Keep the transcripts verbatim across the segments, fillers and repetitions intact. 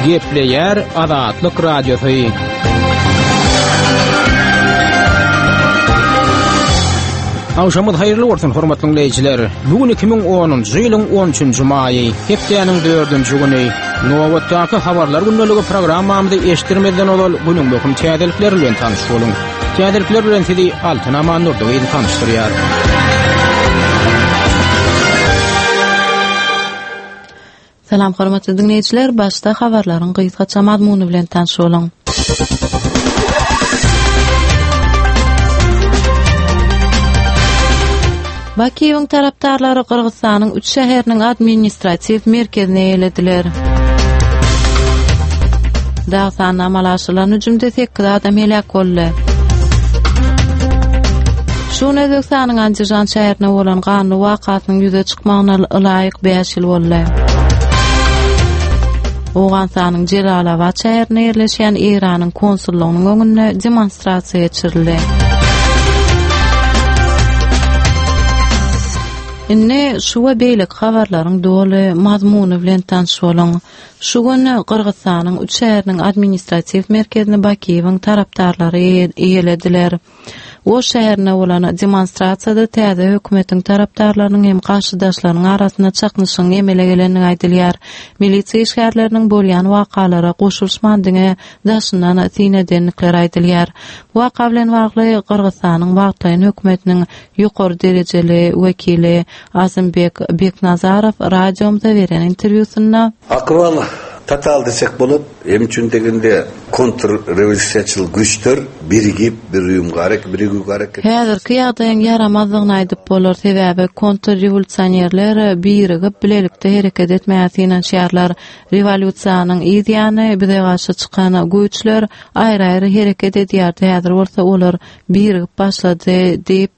Gepleyer Azatlyk Radiosu. Awşamyz haýyrly bolsun hormatly dinleýijiler. Bugün iki bin onunçy ýylyň on üçünçi maýy, hepdeýanyň dördünçi güni. Nowatdaky habarlar gündəligi programmamyzda eşdirmeden olal günüň möhüm täzelikleri bilen tanyş boluň. Täzelikler bilen sizi Altyn Aman Nurdowy tanışdyrýar. Salam hormatly dinleýijiler, başda habarlaryň gysgaça mazmuny bilen tanyş boluň. Bakiýewiň tarapdarlary Kyrgyzstanyň üç şäheriniň administrativ merkezine ýetlediler. Dağsan amalaşylan hüjümde sekiz adam helak boldy. Şunu Özbekistanyň Andijan şäherine bolan ganly wakatynyň ýüze çykmagyna laýyk beş ýyl boldy. Oğanstanyň Jelalabad şäherine ýerleşýän Iranyň konsullugynyň öňünde demonstrasiýa geçirildi. Inne şu we beýlik habarlaryň doly mazmuny bilen tanyş boluň. Şu güni Kyrgyzstanyň üç şäheriniň administrativ merkezine Bakiýewiň tarapdarlary ýelediler. O şäherine bolan demonstrasiýada täze hökümetiň tarapdarlarynyň hem garşydaşlarynyň arasynda çaknyşyň emele gelenini aýdylýar. Milisiýa işgärleriniň bolýan wakalara goşulşmandygy daşyndan tinedenlikler aýdylýar. Waka bilen bagly Kyrgyzstanyň wagtlaýan hökümetiniň ýokary derejeli wekili Azymbek Beknazarow radiomda beren interwýusynda Akral tatal desek bolup, emçün degende kontrrewolýusiýaçyl güýçler birigip bir uýumga hareket, birigi hareket. Häzirki ýagdaýyň yaramazlygyny aýdyp bolar, sebäbi kontrrewolýusionerler birigip bilelikde hereket etmäýän şäherler rewolýusiýanyň ideýany bize garşy çykan güýçler aýry-aýry hereket edýär. Häzir bolsa olar birigip başlady diýip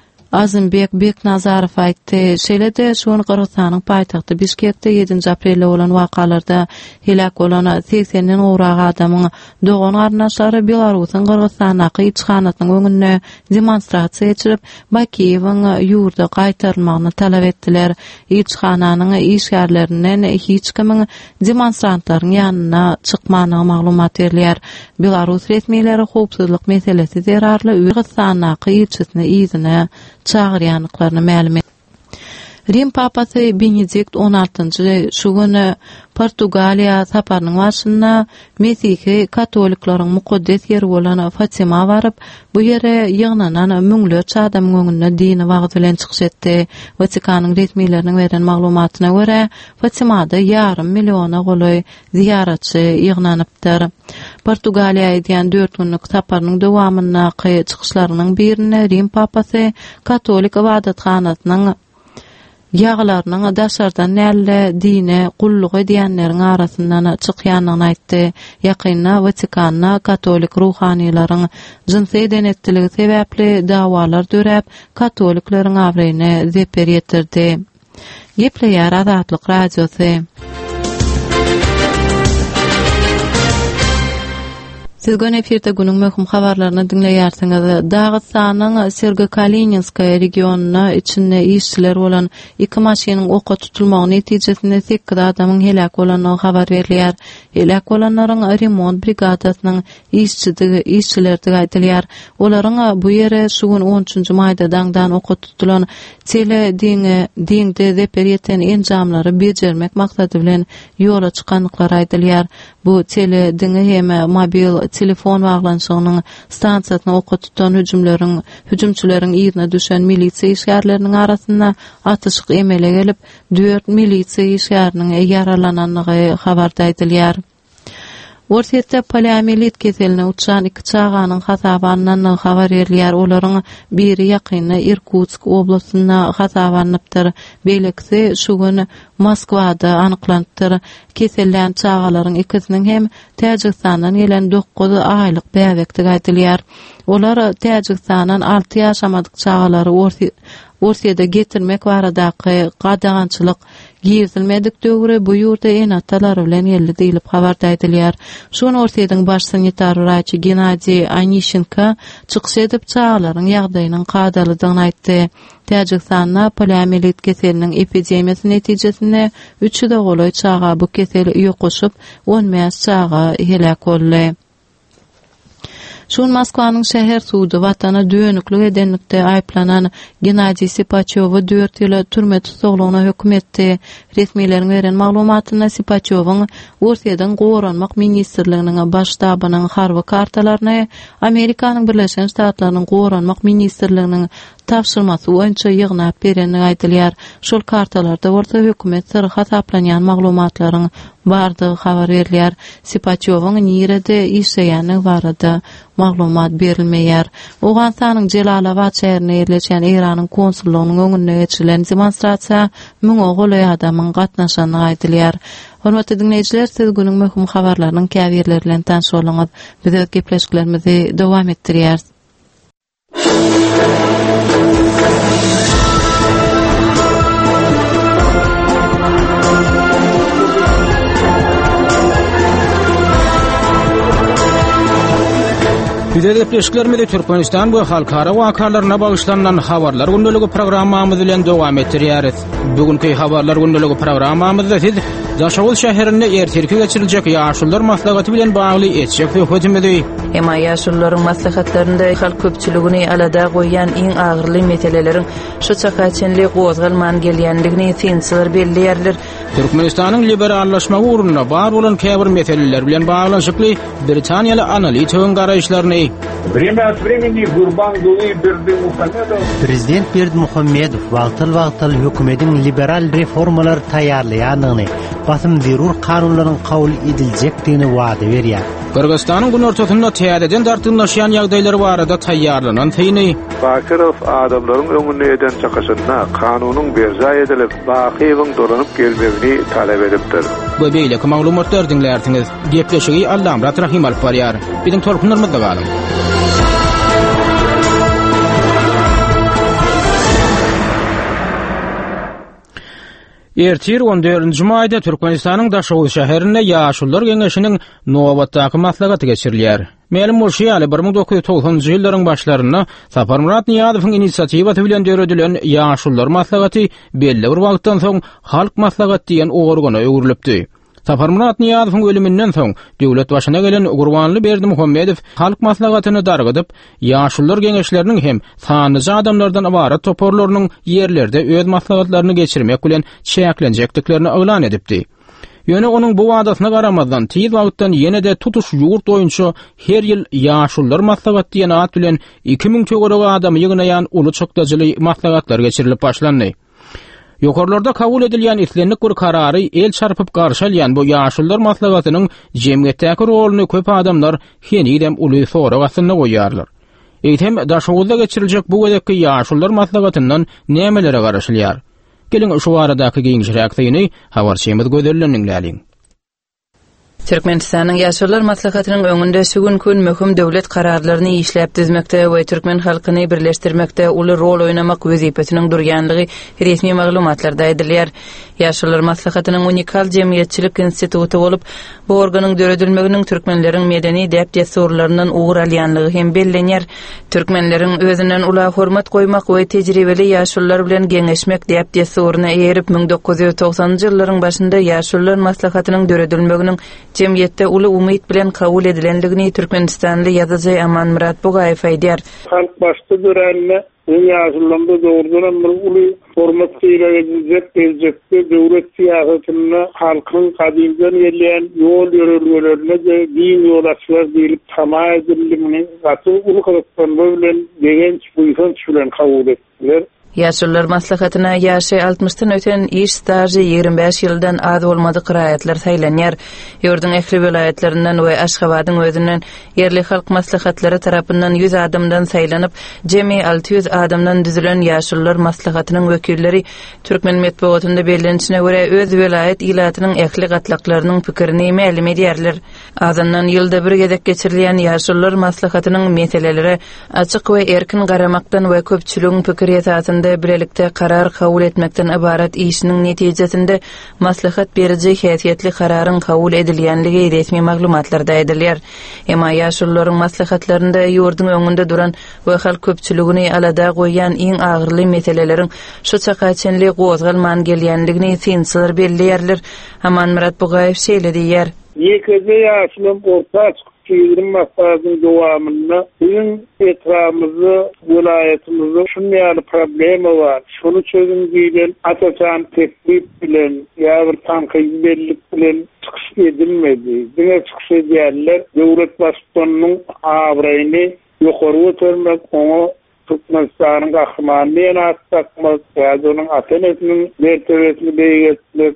Azymbek Beknazarow aýtdy. Şeýle-de şonu Kyrgyzstanyň paýtagty Bişkekde ýedinji aprelde bolan wakalarda helak bolan seksen owrag adamyň dogan garnaşlary Belarusyň Kyrgyzstanyň ýyçhanatynyň öňünde demonstrasiýa geçirip Bakiýewiň ýurda gaýtarylmagyny talap etdiler. Ýyçhananyň işgärlerinden hiç kimiň demonstrantlaryň ýanyna çykmanyny maglumat berýär. Belarus resmiýetleri howpsuzlyk meselesi zerarly Kyrgyzstanyň ýyçhysine ýyzyna çağıryanlıklarını ma'lum etdi. Rim papasy Benedikt on altynjy şu güni Portugaliýa saparynyň başynda Mesihli katoliklaryň mukaddes ýeri bolan Fatima baryp, bu ýere ýygnanan müňlerçe adamyň öňünde dini wagt bilen çykyş etdi. Vatikanyň resmiýetleriniň beren maglumatyna görä, Fatimada ýarym miliona goly ziyaratçy ýygnanypdyr. Portugaliýa diýen dört günlük saparynyň dowamyna çykyşlarynyň birine Rim papasy katolik ibadathanatynyň ýaglarynyň daşardan näle dine gulluk edýänleriň arasyndan çykýanyny aýtdy. Ýakynda Vatikanda katolik ruhanylaryň jinsy denetçiligi sebäpli dawalar döräp, katoliklaryň awreýine zeper ýetirdi. Gepleýär Azatlyk Radiosy. Sizgön efirde günüň möhüm habarlaryny dinleýärsiňiz. Dağystanyň Sergey-Kalininskaya regionuna içinde işçiler bolan iki maşynyň oka tutulmagy netijesinde sekiz adamyň helak bolanyny habar berilýär. Helak bolanlaryň remont brigadasynyň işçiligi işçileri aýdylýar. Olaryň bu ýere şu gün on üçünçi maýda daňdan oka tutulan tele diňe diňde zeper ýeten enjamlary bejermek maksady bilen ýola çykanlyklary aýdylýar. Bu tele diňe hem mobil telefon baglanşygynyň stansiýasyna oka tutan hüjümleriň hüjümçüleriň ýerine düşen milisiýa işgärleriniň arasynda atyşyk emele gelip dört milisiýa işgäriniň ýaralananlygy habarda aýdylýar. Orsetde poliomiyelit keseline uçan iki çağanyň hasabanynyň habar berilýär. Olaryň biri ýakynda Irkutsk oblastyna hasabanypdyr. Beýlekse şu gün Moskwada anyklanypdyr. Keselen çağalaryň ikisiniň hem Täjikstandan gelen dokuz aýlyk bäwekdi aýdylýar. Olar Täjikstandan altı ýaşamadyk çağalary ortada getirmek baradaky gadagançylyk gizilmedik döwre bu ýurda enatalar bilen ýerli diýilip habarda edilýär. Şonu ortadyň baş sanitar wraçy Gennadiy Anishenko çykyş edip çağlaryň ýagdaýynyň gadalydygyny aýtdy. Tajikistanna poliomiyelit keseliniň epidemiýasy netijesinde üçü de golaý çağa bu kesel ýokuşup on mäs çağa helak boldy. Şun Moskwanyň şäher sudy watana döönüklük edenlikde aýplanan Gennadiy Sipachowy dört ýyla türme tutuglygyna hökm etdi. Resmiýetler beren maglumatyna Sipachowyň Ortadan Goranmak ministrliginiň baş ştabynyň harby kartalaryny Amerikanyň Birleşen Ştatlarynyň Goranmak ministrliginiň tapşyrmasy boýunça ýygnap berenligi aýdylýar. Şol kartalarda orta hökümet sırrı hasaplanýan maglumatlaryň bardygy habar berilýär. Sipachowyň nirede işleýäni barada maglumat berilmeýär. Owganstanyň Jelalabad şäherine ýerleşen Iranyň konsullugynyň öňünde geçirilen demonstrasiýa müň ogly adamyň gatnaşanyny aýdylýar. Hormatly dinleýijiler, siz günüň möhüm habarlarynyň käbirleri bilen tanış boluňuz. Biz gepleşiklerimizi dowam etdirýäris. Bizde pleşiklerimizi Türkmenistan bu halkara wakalarına bagışlanan habarlar gündəligi programmamyz bilen dowam etdirýäris. Bugünkü habarlar gündəligi programmamyzda siz Daşagul şäherinde ertirki geçiriljek ýaşullar maslahaty bilen bagly etjek hökümeti. Ema ýaşullaryň maslahatlarynda halk köpçüligini alada goýan iň agyrly meseleleriň şu çakaçynly gozgalman gelýändigini sinsiler belliýärler. Türkmenistanyň liberallaşma uğruna bar bolan käbir meseleler bilen baglanşykly Britaniýaly analitikň garaýşlaryny Время от времени Гурбангулы Бердимухамедов Prezident Berdimuhamedov wagtyl-wagtyl hökümetiň liberal reformalar taýýarlaýanyny, basym zerur kanunlaryň kabul ediljekdigini wada berýär. Kırgızstanyň gün ortasynda täzeden dartynlaşýan ýagdaýlar barada taýýarlanan täýini Bakirov adamlaryň öňüne eden çakaşyna kanunyň berza edilip, bakyň dolanyp gelmegini talep edipdir. Bu beýleki maglumatlar dinlärsiňiz. Gepleşigi Allamrat Rahim alyp barýar. Biziň tolkunlarymyzda galyň. Ertir on dördünji maýda Türkmenistanyň Daşagul şäherinde ýaşullar geňeşiniň nowatdaky maslahaty geçirilýär. Melim bolşy ýaly bir ming dokuz ýüz togsoňjy ýyllaryň başlaryna Saparmurat Niýazowyň initsiatiwaty bilen döredililen ýaşullar maslahaty belli bir wagtdan soň halk maslahaty diýen organa öwürilipdi. Saparmurat Niýazowyň ölüminden soň döwlet başyna gelen Gurbanly Berdimuhamedov halk maslahatyny dargydyp, ýaşullar geňeşleriniň hem sanyjy adamlardan ibaret toporlarynyň ýerlerde öz maslahatlaryny geçirmek bilen çäklenjekdiklerini elan edipdi. Ýöne onuň bu wadasyna garamazdan tiýiz wagtdan ýene-de tutuş ýurt boýunça her ýyl ýaşullar maslahaty diýen at bilen iki ming töwerek adam ýygnaýan uly çykdaçyly maslahatlar geçirilip başlandy. Ýokarlarda kabul edilýän islenlik bir karary el çarpyp garşalýan bu ýaşullar maslahatynyň jemgyýetdäki roluny köp adamlar henidem uly sorak astyna goýýarlar. Eýtem Daşagulda geçiriljek bu gedekki ýaşullar maslahatyndan nämelere garaşylýar? Gelin şu aradaky giňişi reaksyony habarçymyz gözellendiň läliň. Türkmenistanyň ýaşullar maslahatynyň öňünde sugün möhüm döwlet kararlaryny işläp dizmekde we türkmen halkyny birleşdirmekde uly rol oýnamak wezipetiniň durýanlygy resmi maglumatlarda edilýär. Ýaşullar maslahatynyň unikal jemgyýetçilik instituty bolup, bu organyň döredilmeginiň türkmenleriň medeni däp desurlarynyň ugur alýanlygy hem bellenýär. Türkmenleriň özünden ula hormat goýmak we tejribeli ýaşullar bilen geňeşmek däp desuryna erip ming dokuz ýüz togsoňjy ýyllaryň başynda ýaşullar maslahatynyň döredilmeginiň jemgyýetde uly umyt bilen kabul edilendigini Türkmenistanly ýazyjy Aman Murat Bogaýew aýdýar. Halk başda görenle ýaşullanda doğrudan bir uly hormat edilecek gelecekde döwlet siýasatyna halkyň kadymdan gelýän ýol ýörelgelerine din ýolaçlar diýilip tamam edilimini gaty uly hyzmatlar bilen degenç buýsan bilen kabul etdiler. Ýaşullar maslahatyna ýaşy altmışdan öten iş stajy ýigirme beş ýyldan az bolmady qiraýatlar saýlanýar. Ýurdun ähli welaýatlerinden we Aşgabatyň özünden ýerli halk maslahatlary tarapyndan yüz adamdan saýlanyp, jemi alty ýüz adamdan düzülen ýaşullar maslahatynyň wekilleri türkmen medeniýetinde bellenişine görä öz welaýat ilatynyň ähli gatlaklarynyň pikirini ma'lum edýärler. Azandan ýylda bir gedek geçirilýän ýaşullar maslahatynyň meseleleri açyk we erkin garamakdan we köpçüligiň pikir ýetatyn maslahatlarında bilelikte karar kabul etmekten ibaret işinin netijesinde maslahat berici häsiýetli kararın kabul edilýänligi resmi maglumatlarda edilýär. Emma ýaşulların maslahatlarında ýurdun öňünde duran we halk köpçüligini alada goýan iň agyrly meselelerin şu çakaçenli gozgalman gelýänligini sinsiler belliýärler. Aman Murat Bugayew şeýle diýär. Ýekede ýaşulym orta çykyryň maslahatynyň dowamynda bizim etrafymyzda, vilayatimizde şunday problemi bar. Şunu çözüm diýen ataçan teklip bilen, ýa-da tanqid bellik bilen çykyş edilmedi. Dine çykyş edýärler, döwlet başçysynyň awraýyny ýokary götürmek, onu Türkmenistan'ın kahramanlığına attakmak, onun atenesinin mertebesini beýetmek,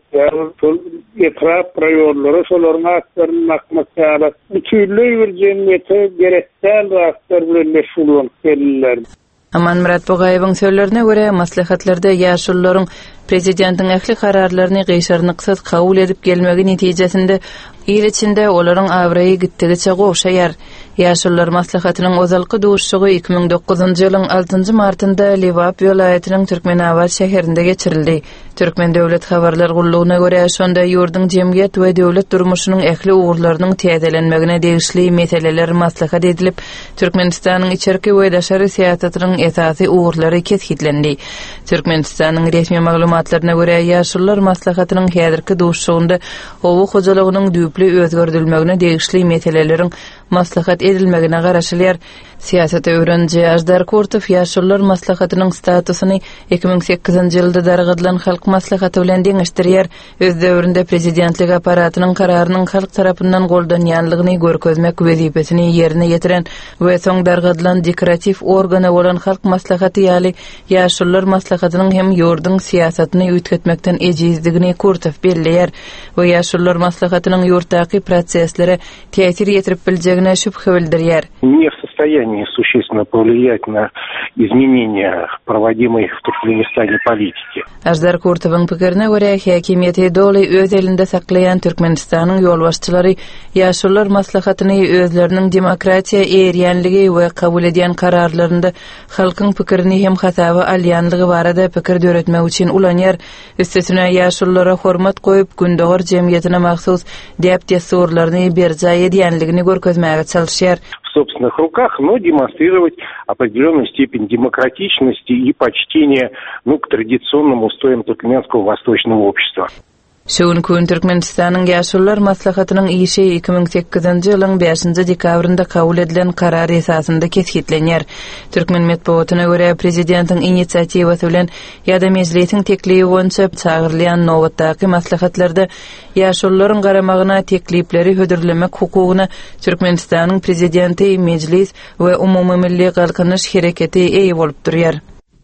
etraf raýonlara şolaryň atlaryny akmak ýa-da bütünlüğ bir jemgyýete gerekdäl rahatlar bilen meşgul bolup gelýärler. Aman Murat Bugayewiň sözlerine göre maslahatlarda ýaşullaryň prezidentiň ähli kararlaryny gyşarnyksız kabul edip gelmegi netijesinde il içinde olaryň awraýy gitdigiçe gowşaýar. Ýaşullar maslahatynyň ozalky duşşugy iki ming dokuzunçy ýylyň altynjy martynda Lewap welaýatynyň Türkmenabad şäherinde geçirildi. Türkmen Döwlet Habarlar Gullugyna göre şonda ýurdun jemgyýet we döwlet durmuşynyň ähli ugurlarynyň täzelenmegine degişli meseleler maslahat edilip, Türkmenistanyň içerki we daşary siýasatynyň esasy ugurlary kesgitlendi. Türkmenistanyň resmi maglumatlaryna göre ýaşullar maslahatynyň häzirki duşşugynda owu hojalygynyň düýpli özgördülmegine degişli meseleleriň maslahat edilmegine garaşylýar. Siýasat öwrenji Ajdar Kurtow ýaşullar maslahatynyň statusyny iki ming sekizinçi ýylda dargadylan halk maslahaty bilen deňişdirýär. Öz döwründe prezidentlik aparatynyň kararynyň halk tarapyndan goldanýanlygyny görkezmek wezipesini ýerine ýetiren we soň dargadylan dekorativ organa bolan halk maslahaty ýaly ýaşullar maslahatynyň hem ýurdun siýasatyny ýütgetmekden ejizdigini Kurtow belliýär we ýaşullar maslahatynyň ýurtdaky proseslere täsir ýetirip biljegine şüphe bildirýär. Не в состоянии существенно повлиять на изменения, проводимые в Туркменистане политики. Ajdar Kurtow'un pikirine göre häkimiýeti doly öz elinde saklayan Türkmenistanyň ýolbaşçylary ýaşullar maslahatyny özleriniň demokratiýa erýänligi we kabul edýän kararlarynda halkyň pikirini hem hataby alýanlygy barada pikir döretmek üçin ulanýar. Üstesine ýaşullara hormat goýup gündogor jemgyýetine mahsus dep desurlaryny berjay edýänligini görkezmäge çalışýar. В собственных руках, но демонстрировать определенную степень демократичности и почтения, ну, к традиционным устоям туркменского восточного общества. Şuň gün Türkmenistanyň ýaşullar maslahatynyň işi iki ming sekizinçi ýylyň beşinçi dekabrynda kabul edilen karar esasında kesgitlenýär. Türkmen medeniýetyne göre prezidentiň initsiatywasy bilen ýa-da mejlisiň teklibi boýunça çağırylýan nowatdaky maslahatlarda ýaşullaryň garamagyna teklipleri hödürlemek hukugyna Türkmenistanyň prezidenti, mejlis we umumy milli galkanyş hereketi eýe bolup durýar.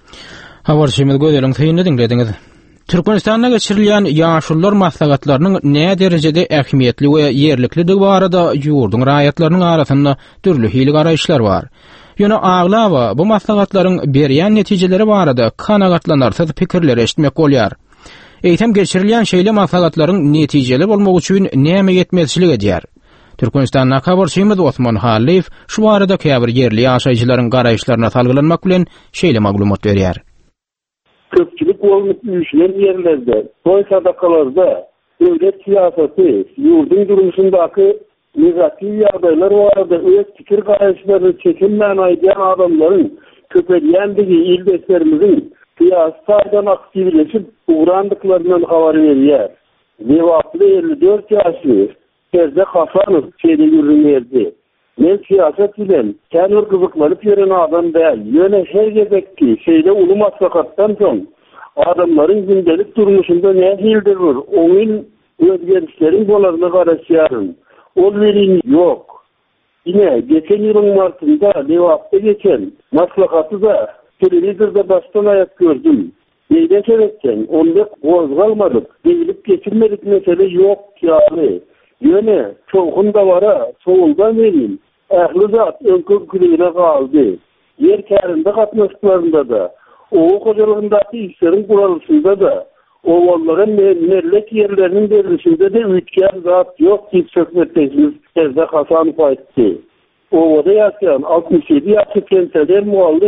Habarçymyz gözeliň täýini dinlediňiz. Türkmenistanda geçirilýän ýaşullar maslahatlarynyň näme derejede ähmiýetli we ýerlikligi barada ýurdun raýatlarynyň arasynda türlü hili garaýşlar bar. Ýöne aglawa bu maslahatlaryň berýän netijeleri barada kanagatlanarsyz pikirler eşitmek bolýar. Eýtem geçirilýän şeýle maslahatlaryň netijeli bolmagy üçin näme ýetmezçilik edýär? Türkmenistanyň habarçymyz Osman Haliýew şu barada käbir ýerli ýaşaýjylaryň garaýşlaryna salgylanmak bilen şeýle maglumat berýär. Köpçülük olup üşülen yerlerde, soy sadakalarda, devlet siyaseti, yurdun durumundaki negatif ýagdaýlar barada öz pikir garaýşlaryny çekinmän aýdýan adamlaryň köpelýändigi ildeslerimiziň siyasatdan aktivleşip uğrandıklarından habar berýär. Lewaply elli dört ýaşly Serze Hasanow şeýle ýürünerdi. Men siýasat bilen känur gyzyklanıp ýören adam däl. Ýöne her gezekki şeýle uly maslahatdan soň adamlaryň gündelik durmuşynda näme hildir, oňun özgerişleri bolaryny garaşýaryn. Ol berin ýok. Ine geçen ýylyň martynda Lewapda geçen maslahaty da telewizorda başdan aýap gördüm. Neýde sebepden onda gozgalmadyk, beýlip geçirmedik mesele ýok ýaly. Ýöne çoğunda bara, soğulda berin. Ähli zat öňkü güýüne galdy. Yer kärinde gatnaşyklarynda da, owu hojalygyndaky işleriň guralşynda da, owallara merlek yerleriniň berilişinde de ütken zat ýok diýip söhbetdeşimiz Serze Hasanow aýtdy. Owada ýaşaýan altmış ýedi ýaşly kentsler muallim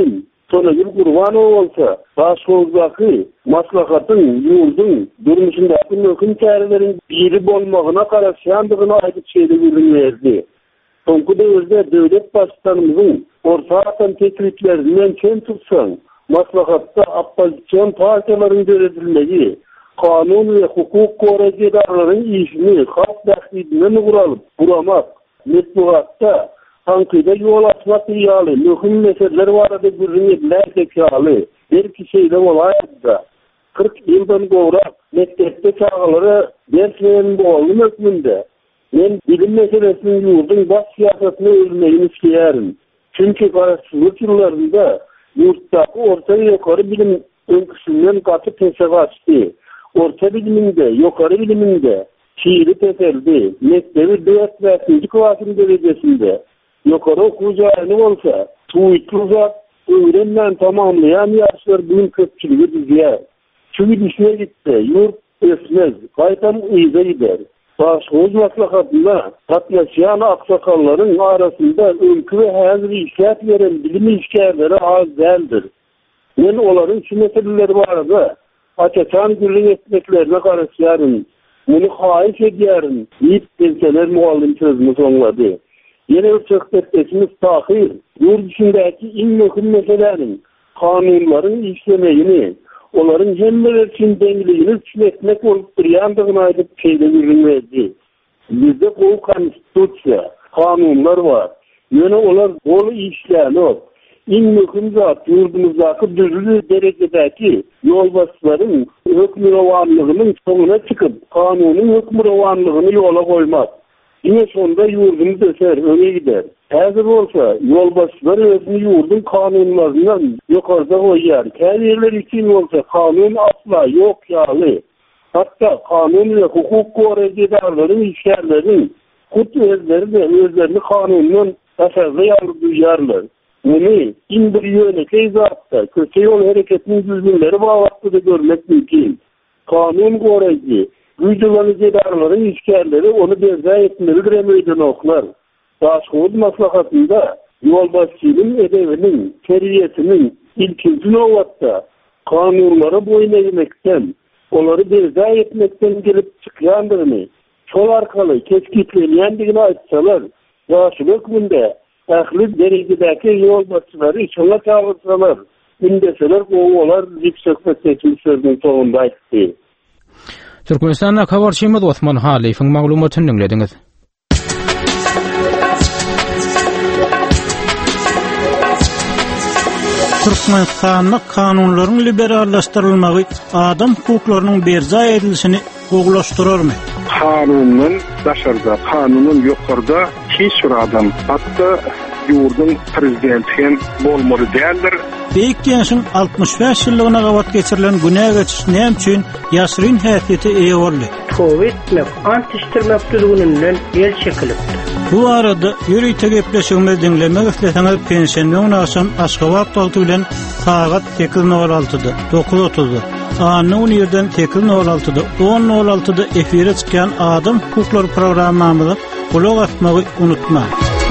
Sonagil Gurbanow olsa, başgozdaki maslahatın, yurdun, durmuşundaki möhüm çärelerin biri bolmagyna garaşandygyny aýdyp şeýle bilinýärdi. Soňky döwürde döwlet başçylygymyzyň ortadan tekliflerinden çen tutsaň, maslahatda opposision partiýalaryň görebilmegi, kanun ve hukuk koruyucu idarelerin işini halk daxilinden guralıp, buramak, metbuatta, tankide yol açmak iyalı, mühim meseleler var adı gürünüdüler zekalı, bir kişiyle olaydı da, kırk yıldan doğrak, mektepte çağaları derslerin boğalım hükmünde, ben bilim meselesinin yurdun baş siyasetine ölmeyi isteyerim. Çünkü karşılık yıllarında yurttaki orta ve yukarı bilim önküsünden katı pesek açtı. Orta biliminde, yukarı biliminde şiiri teseldi. Mektebi dört ve ikinci klasın derecesinde yukarı okuyacağını olsa tuğitli uzak öğrenmen tamamlayan yaşlar bilim köpçülüğü düzüyer. Çünkü dişine gitti, yurt esmez, kaytan uyuza gider. Başkoz maslahatında katlaşan aksakalların arasında ülkü ve hazır işlet veren bilim işgärleri az değildir. Ben onların şu meseleleri vardı. Açaçan gürlük etmeklerine karışyarım. Bunu haiş ediyorum. İlk penseler muallim sözümüz onladı. Yine ölçekleşmemiz tahir. Yurt içindeki en mühim meselelerin, kanunların işlemeyini, onların kendileri için dengeliğini çiletmek olup duruyandığını aydıp şeyde görünmedi. Bizde kol konstitüsya, kanunlar var. Yine onlar bol işleyen en mühim zat yurdumuzdaki düzülü derecedeki yolbaşçıların hükmü revanlığının sonuna çıkıp kanunun hükmü revanlığını yola koymak. Yine sonunda yurdumuz öser, öne gider. Hazır olsa yolbaşçılar özünü yurdun kanunlarından yukarıda koyar. Her yerler için olsa kanun asla yok yağlı. Hatta kanun ve hukuk koruyucu idarelerin işgärlerin kut özleri de özlerini kanundan tasarlı yavru duyarlar. Bunu in bir yönete izahatta kötü yol hareketinin düzgünleri bağlattığı da görmek mümkün. Kanun koruyucu, gücülanıcı idarelerin işgärleri onu berza etmelidir emeyden oklar. Başkoz maslahatında yolbaşçının edebinin, teriyetinin ilkinci novatta kanunları boyun eğmekten, onları berza etmekten gelip çıkıyandığını, çol arkalı keskitlenyendiğini açsalar, yaşılık bunda ahli derecedeki yolbaşçıları inşallah çağırsalar, indeseler oğular yüksek ve seçilsizliğin sonunda açtı. Türkmenistan'a kabarçımız Osman Halif'in maglumatını dinlediniz. Türkmenistan'da kanunların liberallaştırılmağı adam hukuklarının berza edilişini goğulaştırır mı? Kanunun daşarda, kanunun yukarıda hiçbir adam, hatta yurdun prezidentinin bolmalı değildir. Beyik gençin altmış beş yıllığına qavat geçirilen güney geçiş nem üçün yaşırın häsiyeti iyi oldu. Tövbe etmek, ant iştirmek düzgününden el çekilipdi. Bu arada yürüyte gepleşigimiz dinlemek isteseňiz pensiýon aşan Aşgabat dalty bilen sagat sekiz nol altıda dokuz otuzda Anny on ýerden sekiz nol altıda on nol altıda efire çykan Adam hukukları programmamyza kulak asmagy unutma.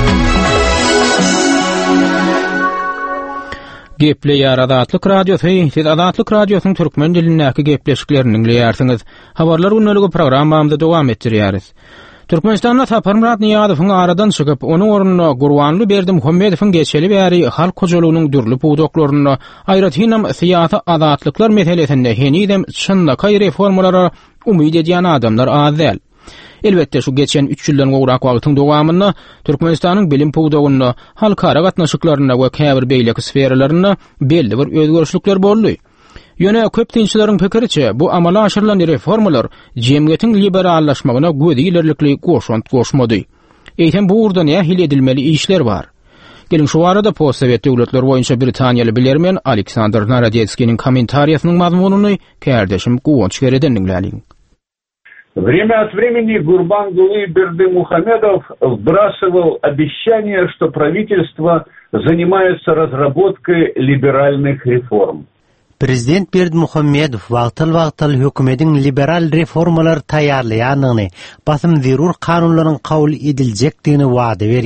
Geple ýar Adatlyk radiosu, siz Adatlyk radiosynyň türkmen dilindäki gepleşiklerini dinleýärsiňiz. Habarlar günnälige programmamyzda dowam etdirýäris. Türkmenistan'da Taparmurat Niýazowyň aradan çykyp, onuň ornuna Gurbanly Berdimuhammedowyň geçeli bäri halk hojalygynyň dürli puwdoklaryny, aýratynam syýasy adatlyklar meselesinde henidem çyndaky reformalara umyt edýän adamlar az däl. Elbette şu geçen üç ýyldan gowrak wagtyň dowamynda Türkmenistanyň bilim puwdogyny, halkara gatnaşyklaryna we käbir beýleki sferalaryna belli bir özgörüşlikler boldy. Ýöne köp dinçilerin pikiriçe bu amala aşyrylan reformalar jemgyýetiň liberallaşmagyna gözi ilerlikli goşant goşmady. Eýtem bu urda näme hil edilmeli işler bar. Gelin şu arada postsovet döwletler boýunça Britaniýaly bilermen Aleksandr Narodetskiň kommentariýasynyň mazmunyny kärdeşim Guwonç Gereden dinläliň. Время от времени Гурбангулы Бердымухамедов вбрасывал обещание, что правительство занимается разработкой либеральных реформ. Prezident Berdimuhammedow wagtyl-wagtyl hökümetiň liberal reformalar taýýarlaýanyny, basym zerur kanunlaryň kabul ediljekdigini wada berýär.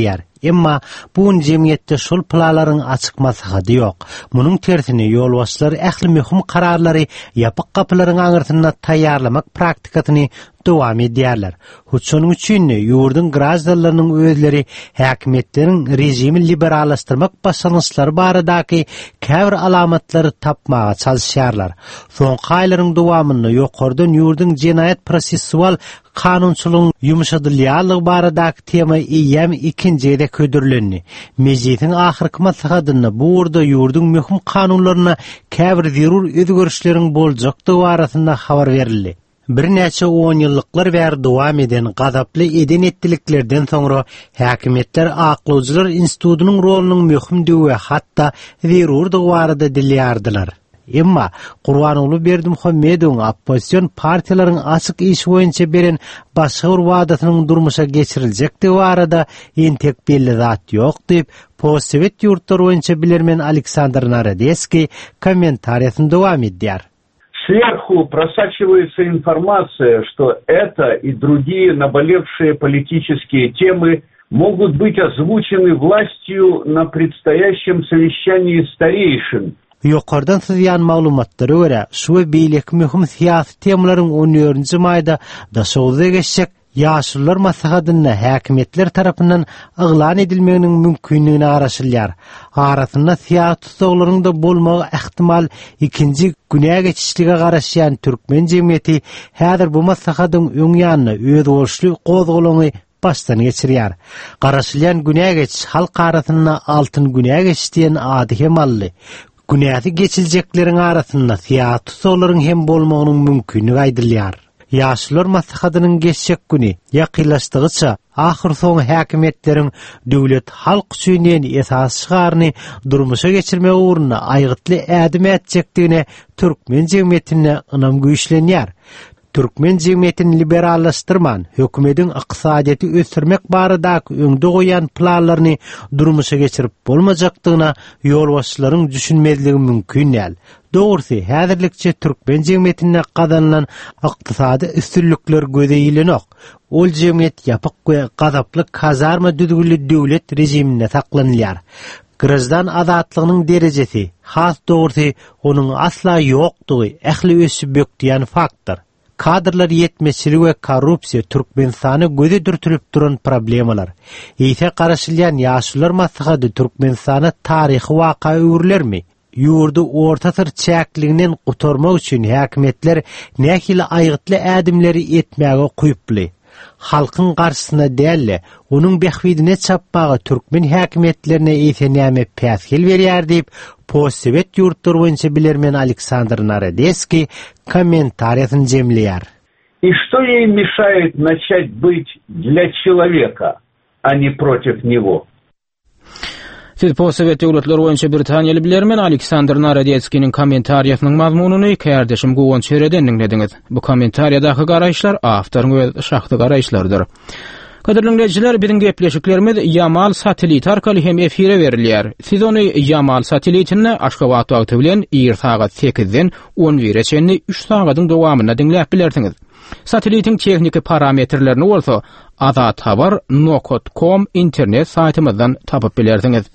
Emma bu jemiyetde şol plalaryň açykmasygy ýok. Munyň tersine ýolbaşçylar ähli möhüm kararlary ýapyk kapylaryň aňyrtyna taýýarlamak praktikasyny dowam edýärler. Şonuň üçin ýurdun grazdanlarynyň özleri häkimetleriň rejimi liberallaşdyrmak başlanýşlary baradaky käbir alamatlary tapmaga çalışýarlar. Soňky aýlaryň dowamyny ýokardan ýurdun jinayet prosessual kanunçylygyň ýumşadylýanlygy baradaky tema ýem ikinjide ködürlendi. Mejlisiň ahyrky maslahatyny bu urda ýurdun möhüm kanunlaryna käbir zerur özgörüşleriň boljakdygy barasynda habar berildi. Bir näçe on ýyllyklar bäri dowam eden gazaply eden etdiliklerden soňra häkimetler aklawjylar institutynyň rolunyň möhümdigi we hatda zerurdygy barada dilýärdiler. Emma Gurbanoğlu Berdimuhammedowyň opposision partiýalaryň açyk iş boýunça beren başga bir wadatynyň durmuşa geçiriljekdigi barada entek belli zat ýok diýip postsovet ýurtlar boýunça bilermen Aleksandr Narodецкий kommentariýasyny dowam edýär. Сверху просачивается информация, что это и другие наболевшие политические темы могут быть озвучены властью на предстоящем совещании старейшин. Ýokardan syzýan maglumatlary görä, şu beýlek möhüm syýasy temalaryň on dördünji maýda daşawda geçecek ýaşylar maslahatyna häkimetler tarapyndan yglan edilmeginiň mümkinligini garaşylýar. Arasynda syýasat tutuglaryň da bolmagy ähtimal ikinji günä geçişlige garaşýan türkmen jemgyýeti häzir bu maslahatyň öň ýanyna öz bolşly gozgulany baştan geçirýär. Garaşylýan günä geçiş halk arasynda altyn günä geçişdiýen ady hem ally. Günäsi geçiljeklerin arasynda syýasat tutuglaryň hem bolmagynyň mümkinligi aýdylýar. Ýaşlar maslahatynyň geçecek güni ýakynlaşdygyça ahyr soň häkimetleriň döwlet halk üçin esas şygaryny durmuşa geçirmek uğruna aýgytly ädim etjekdigine türkmen jemgyýetine ynam güýçlenýär. Türkmen jemgyýetini liberallaşdyrman, hökümetiň ykdysadyty ösdürmek baradaky öňde goýan planlaryny durmuşa geçirip bolmajakdygyna ýolbaşçylaryň düşünmezligi mümkin näl. Dogrusy, häzirlikçe türkmen jemgyýetine gazanlan ykdysady üstünlükler gözeýilenok. Ol jemgyýet ýapyk we gazaply kazarma düzgünli döwlet rejimine saklanýar. Grazdan azatlygynyň derejesi, has dogrusy onuň asla ýokdugy ähli ösüp bökdiýän faktor. Kadrlar yetmezçiligi we korrupsiýa Türkmenistany göze dürtülip duran problemalar. Eýse garaşylýan ýaşlar maslahaty Türkmenistany taryhy waka öwürlermi? Ýurdu orta tyr çäkliginden gutarmak üçin häkimetler nähili aýgytly ädimleri etmäge guýuply. Halkyň garşysyna dälle, onuň behwidine çapmagy türkmen häkimetlerine eýse näme päsgel berýär diýip postsovet ýurtlar boýunça bilermen Aleksandr Narodецкий kommentariýasyny jemleýär. И что ей мешает начать быть для человека, а не против него? Siz postsovet döwletler boýunça Britaniýaly bilermen Aleksandr Narodецкийniň kommentariýasynyň mazmunyny kärdeşim Gowon Çereden dinlediňiz. Bu kommentariýadaky garaýşlar awtoryň we şahsy garaýşlardyr. Kaderli dinleyijiler, biziň gepleşiklerimiz Yamal satelit arkaly hem efire berilýär. Siz ony Yamal satelitini Aşgabat wagty bilen ýer sagat sekizden on birçenni üç sagatyň dowamyna dinläp bilersiňiz. Satelitiň tehnik parametrlerini bolsa azat habar nokta com internet saytymyzdan tapyp bilersiňiz.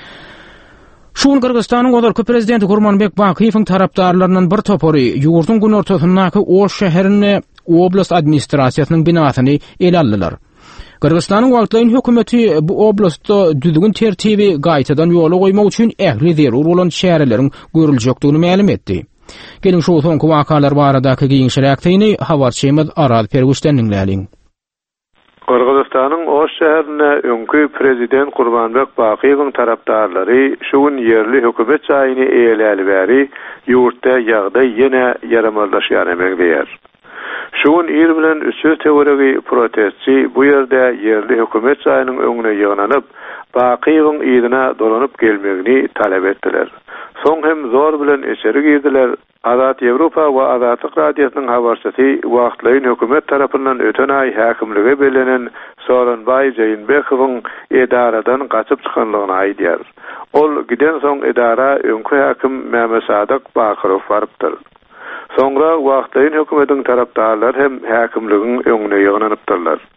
Şuň Kyrgyzstanyň godarky prezidenti Gurmanbek Bakiýewiň tarapdarlarynyň bir topary ýurdun gün ortasyndaky Oş şäherini oblast administrasiýasynyň binasyny ele aldylar. Kyrgyzstanyň wagtlaýyn hökümeti bu oblastda düzgün tertibi gaýtadan ýola goýmak üçin ähli zerur bolan şäherleriň görüljekdigini ma'lum etdi. Gelin şu soňky wakalar baradaky giňişleräkdigini habarçymyz Aral Pergüşden dinläliň. Kyrgyzstanyň Oş şäherine öňkü prezident Gurbanbek Bakiýewiň tarapdarlary şuň yerli hökümet çaýyny eýeleli bäri ýurtda ýagdaý ýene ýaramazlaşýan emekdiýär. Şuň ýer bilen üçüncü teorigi protestçi bu ýerde yerli hökümet çaýynyň öňüne ýygnanyp Bakiýewiň ýygyna dolanyp gelmegini talap etdiler. Soň hem zor bilen içeri girdiler. Azat Ýewropa we Azatlyk radiosynyň habarçysy wagtlaýyn hökümet tarapyndan öten aý häkimligi belenen Soranbay Jeýinbekowyň edaradan gaçyp çykanlygyny aýdýar. Ol giden soň edara öňkü häkim Mehmet Sadyk Bakirow barypdyr. Soňra wagtlaýyn hökümetiň tarapdarlary hem häkimligiň öňüne ýygnanypdyrlar.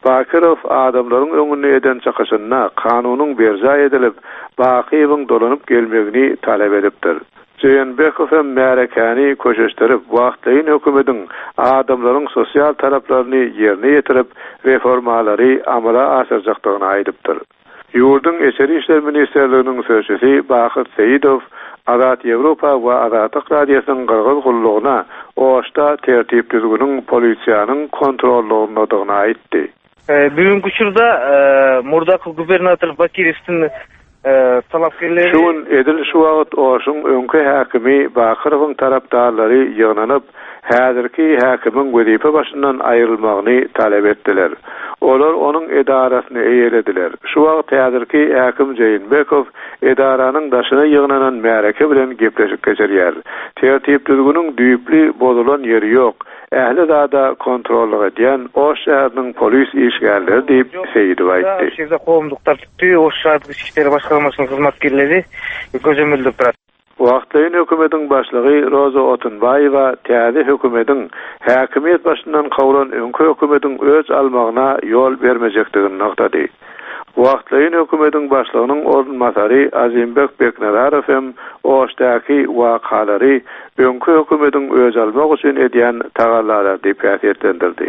Bakirov adamlaryň öňüne eden çakaşyna kanunyň berja edilip, Bakiýewiň dolanyp gelmegini talep edipdir. Jeýenbekow hem märekani köşeşdirip, wagtlaýyn hökümetiň adamlaryň sosial talaplaryny ýerine ýetirip, reformalary amala asyrjakdygyny aýdypdyr. Ýurdun Eşeri işler ministerliginiň sözçüsi Bakyr Seýidow Azat Ýewropa we Azatlyk radiosynyň Gyrgyz gullugyna oşda tertip düzgünüň polisiýanyň kontrollugyny aýtdy. Bugünkü çurda Murdaky gubernator Bakirowsyn talapkerleri şuň edil şu wagt oşuň öňkü häkimi Bakyrowyň tarapdarlary ýygnanyp, häzirki häkimiň wezipe başyndan aýrylmagyny talep etdiler. Olar onuň edarasyny eýelediler. Şu wagt häzirki häkim Jeýenbekow edaranyň daşyna ýygnanan märeke bilen gepleşip geçerýär. Tertip düzgünüň düýpli bozulan ýeri ýok. Ähli zada kontrolly edýän o şäherniň polis işgärleri diýip Seýidow aýtdy. Şeýle gowumluklar tutdy, o şäher işleri başgalmasynyň hyzmatkerleri gözömüldürip durat. Wagtlaýyn hökümetiň başlygy Roza Otunbaýewa täze hökümetiň häkimiýet başyndan kawulan öňkü hökümetiň öz almagyna ýol bermejekdigini noktady. Wagtlaýyn hökümetiň başlygynyň orunmasary Azimbek Beknararow hem oşdaky wakalary öňkü hökümetiň öz almak üçin edýän tagallara diýip etdirdi.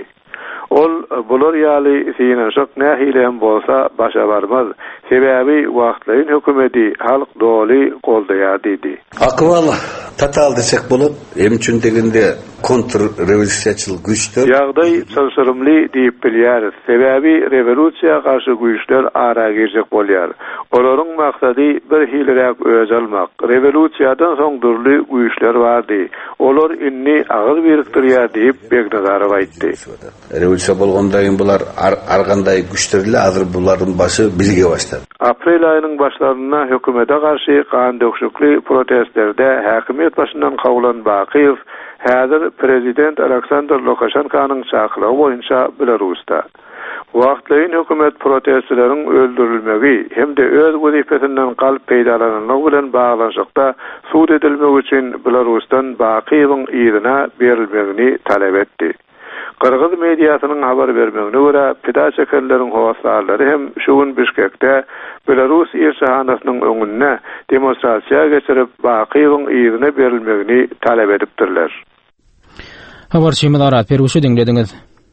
Ol bular ýaly finansiýak nähilem bolsa başa barmaz. Sebäbi wagtlaýyn hökümeti halk doly goldaýar diýdi. Akwal tatal desek bolup, emçün degende kontrrewolýusiýaçyl güýçler ýagdaý çylşyrymly diýip bilýär. Sebäbi rewolýusiýa garşy güýçler ara girjek bolýar. Olaryň maksady bir hilerek öz almak. Rewolýusiýadan soň durly güýçler bardy. Olar inni agyr birikdirýär diýip Beknararow aýtdy. Rewolýusiýa bolgandan bular arganday güýçlerle hazır buların başı bilge başlady. Aprel aýynyň başlaryna hökümete garşy kan döküşikli protestlerde häkimiýet başyndan kawulan Bakiýew häzir prezident Aleksandr Lukashenkanyň çakyrygy boýunça Belarusda. Wagtlaýyn hökümet protestçileriň öldürilmegi hemde öz wezipesinden galyp peýdalananyny bilen baglanşykda suud edilmegi üçin Belarusdan Bakiýewiň ýerine berilmegini talep etdi. Kırgız mediasynyň habar bermegine görä, pida çekenleriň howaslarlary hem şuň Bişkekde Belarus elçihanasynyň öňünde demonstrasiýa geçirip Bakiýewiň ýerine berilmegini talep edipdirler. Habarçymyz Arat Peruşy dinlediňiz.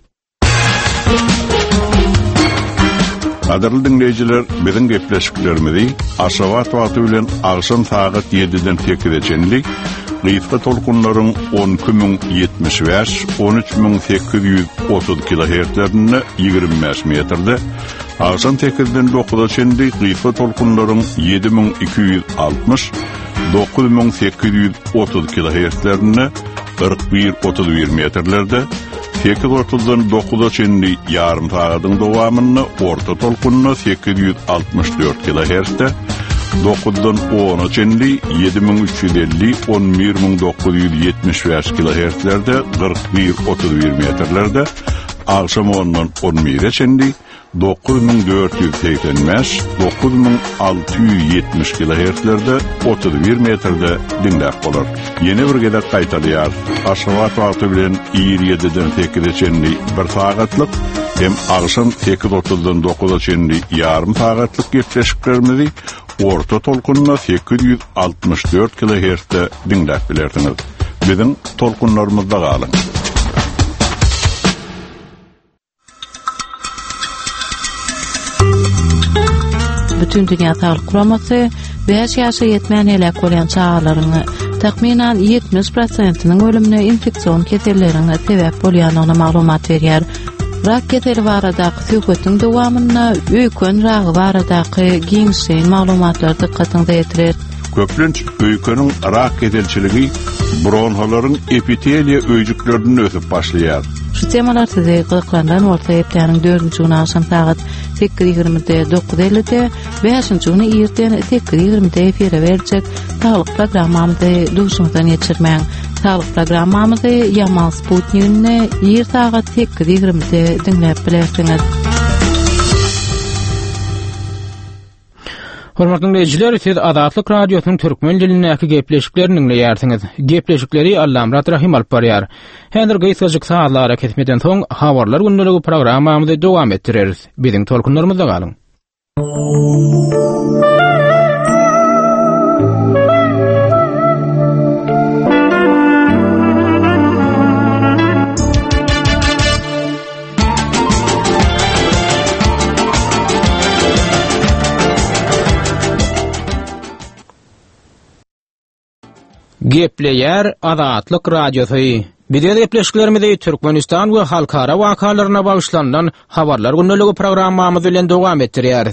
Gaderly dinleýijiler, biziň gepleşiklerimizi Aşgabat wagty bilen agşam saat ýediden sekizeçenlik Gıyfka tolkunlaryň on iki min yetmiş beş on üç min sekiz ýüz otuz kilohertzlerinde ýygrimi beş metrde, agşam sekizden dokuza çenlik gıyfka tolkunlaryň yedi min iki ýüz altmış dokuz min sekiz ýüz otuz kilohertzlerinde kırk bir otuz bir metrlerde, sekiz otuzdan dokuza çenlik ýarym sagatyň dowamyny orta tolkunna sekiz ýüz altmış dört kilohertzde, dokuzdan ona çenli yedi min üç ýüz elli on bir min dokuz ýüz ýetmiş beş kilohertzlerde kırk bir otuz bir metrlerde, agşam ondan on bire çenli dokuz min dört ýüz seksen beş dokuz min altı ýüz ýetmiş kilohertzlerde otuz bir metrde dinläp bolar. Ýene bir gezek gaýtalýar. Aşgabat wagty bilen ýediden sekize çenli bir sagatlyk hem agşam sekiz otuzdan dokuza çenli ýarym sagatlyk gepleşiklerimizi orta tolkunna sekiz ýüz altmış dört kilohertzde dinläp bilersiňiz. Biziň tolkunlarymyzda galyň. Bütün Dünya Sağlyk Guramasy beş ýaşa ýetmän elek bolan çagalaryny takminan yetmiş prosentiniň ölümine infeksion keselleriňe sebäp bolýanyny maglumat berýär. Rak keseli baradaky söhbetiň dowamyna öýkön ragy baradaky giňişen maglumatlar dikkatiňizi ýetirer. Köplenç öýkeniň rak keselçiligi bronhalaryň epiteliýa öýjükleriniň ösüp başlaýar. Şu temalar size gıklandan orta epteniň dördünçü güni akşam saat sekiz ýigrimide dokuz ellide, beşinçi güni ýerden sekiz ýigrimide efire berjek sağlyk programmamyzy duşuňdan geçirmäň. Sağlyk programmamyzy Yamal Sputnik'ne ýer saat sekiz ýigrimide dinläp bilersiňiz. Hormatly dinleyijiler, siz Azatlyk Radiosynyň türkmen dilindäki gepleşiklerini dinleýärsiňiz. Gepleşikleri Allamrat Rahim alyp barýar. Häzir gysgaçyk saatlara ketmeden soň habarlar gündäligi programmamyzy dowam etdireriz. Biziň tolkunlarymyzda galyň. Gepleýär Azatlyk Radiosu. Video gepleşiklerimizi Türkmenistan we halkara wakalarına bagışlanan habarlar gündäligi programmamyz bilen dowam etdirýäris.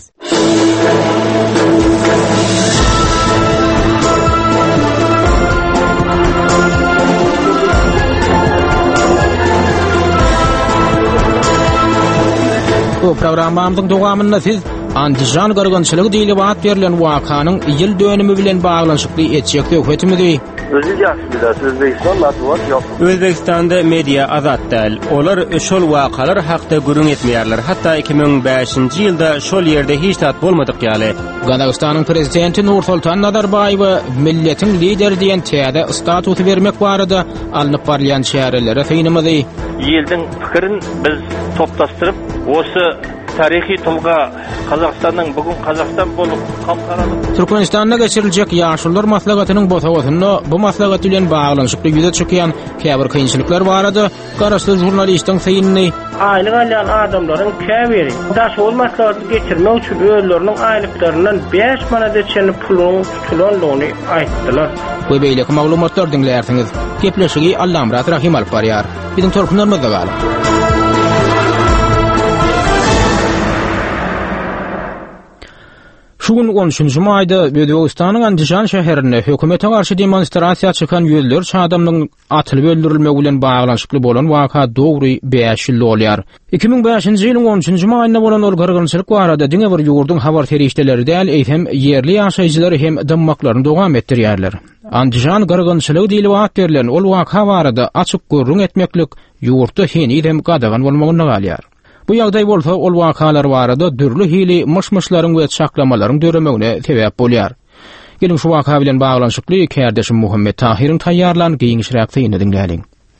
Bu programmamyzyň dowamynda siz Andijan gargynçylygy diýilip at berilen wakanyň ýyl dönümi bilen baglanyşykly etjek hökmetimizi Özü ýaşylar Özbekistan matbuat ýok. Özbekistanda media azat däl. Olar şol wakalar hakda gürüň etmeýärler. Hatda iki ming beşinji ýylda şol ýerde hiç tat bolmadyk ýaly. Gazagystanyň prezidenti Nursultan Nazarbayew milletiň lideri diýen täze statusy bermek barada alnyp barýan şäherlere feýnimidi. Ýeldiň pikirin biz toplaşdyryp, osy tarihi tulga Kazakstanyň bugün Kazakistan bolup halkaralyk Türkmenistanda geçiriljek ýaşullar maslagatynyň botawatyny bu maslagat bilen baglanyşykly ýüze çykýan käbir kynçylyklar barada garaşly jurnalistiň feýnini aýlyk alýan adamlaryň käbiri daş bolmaslary geçirmek üçin öýleriniň aýlyklарынан beş manadeçeni puluny tutulanlygyny aýtdylar. Bu beýleki maglumatlar dinleýärsiňiz. Gepleşigi Allamrat Rahim alyp barýar. Biziň torkunlarymyzda galyp. Şugun on üçinji maýda Özbegistanyň Andijan şäherinde hökümete garşy demonstrasiýa çykan ýüzler adamyň atylyp öldürilmegi bilen baglanyşykly bolan waka dogry beş ýyl bolýar. iki ming beşinji ýylyň on üçinji maýynda bolan ol gargynçylyk barada diňe bir ýurdun habar ferişdeleri däl eýsem ýerli ýaşaýjylar hem dymmaklaryny dowam etdirýärler. Andijan gargynçylygy diýilip at berilen ol waka barada açyk görüň etmeklik ýurtda heni hem gadagan bolmagyny galýar. Bu ýagdaý bolsa ol wakalar barada dürli hili myşmyşlaryň we çaklamalaryň döremegine sebäp bolýar. Gelin şu waka bilen baglanyşykly kärdeşim Muhammed Tahiriň taýýarlan giňişräk feýini dinläliň.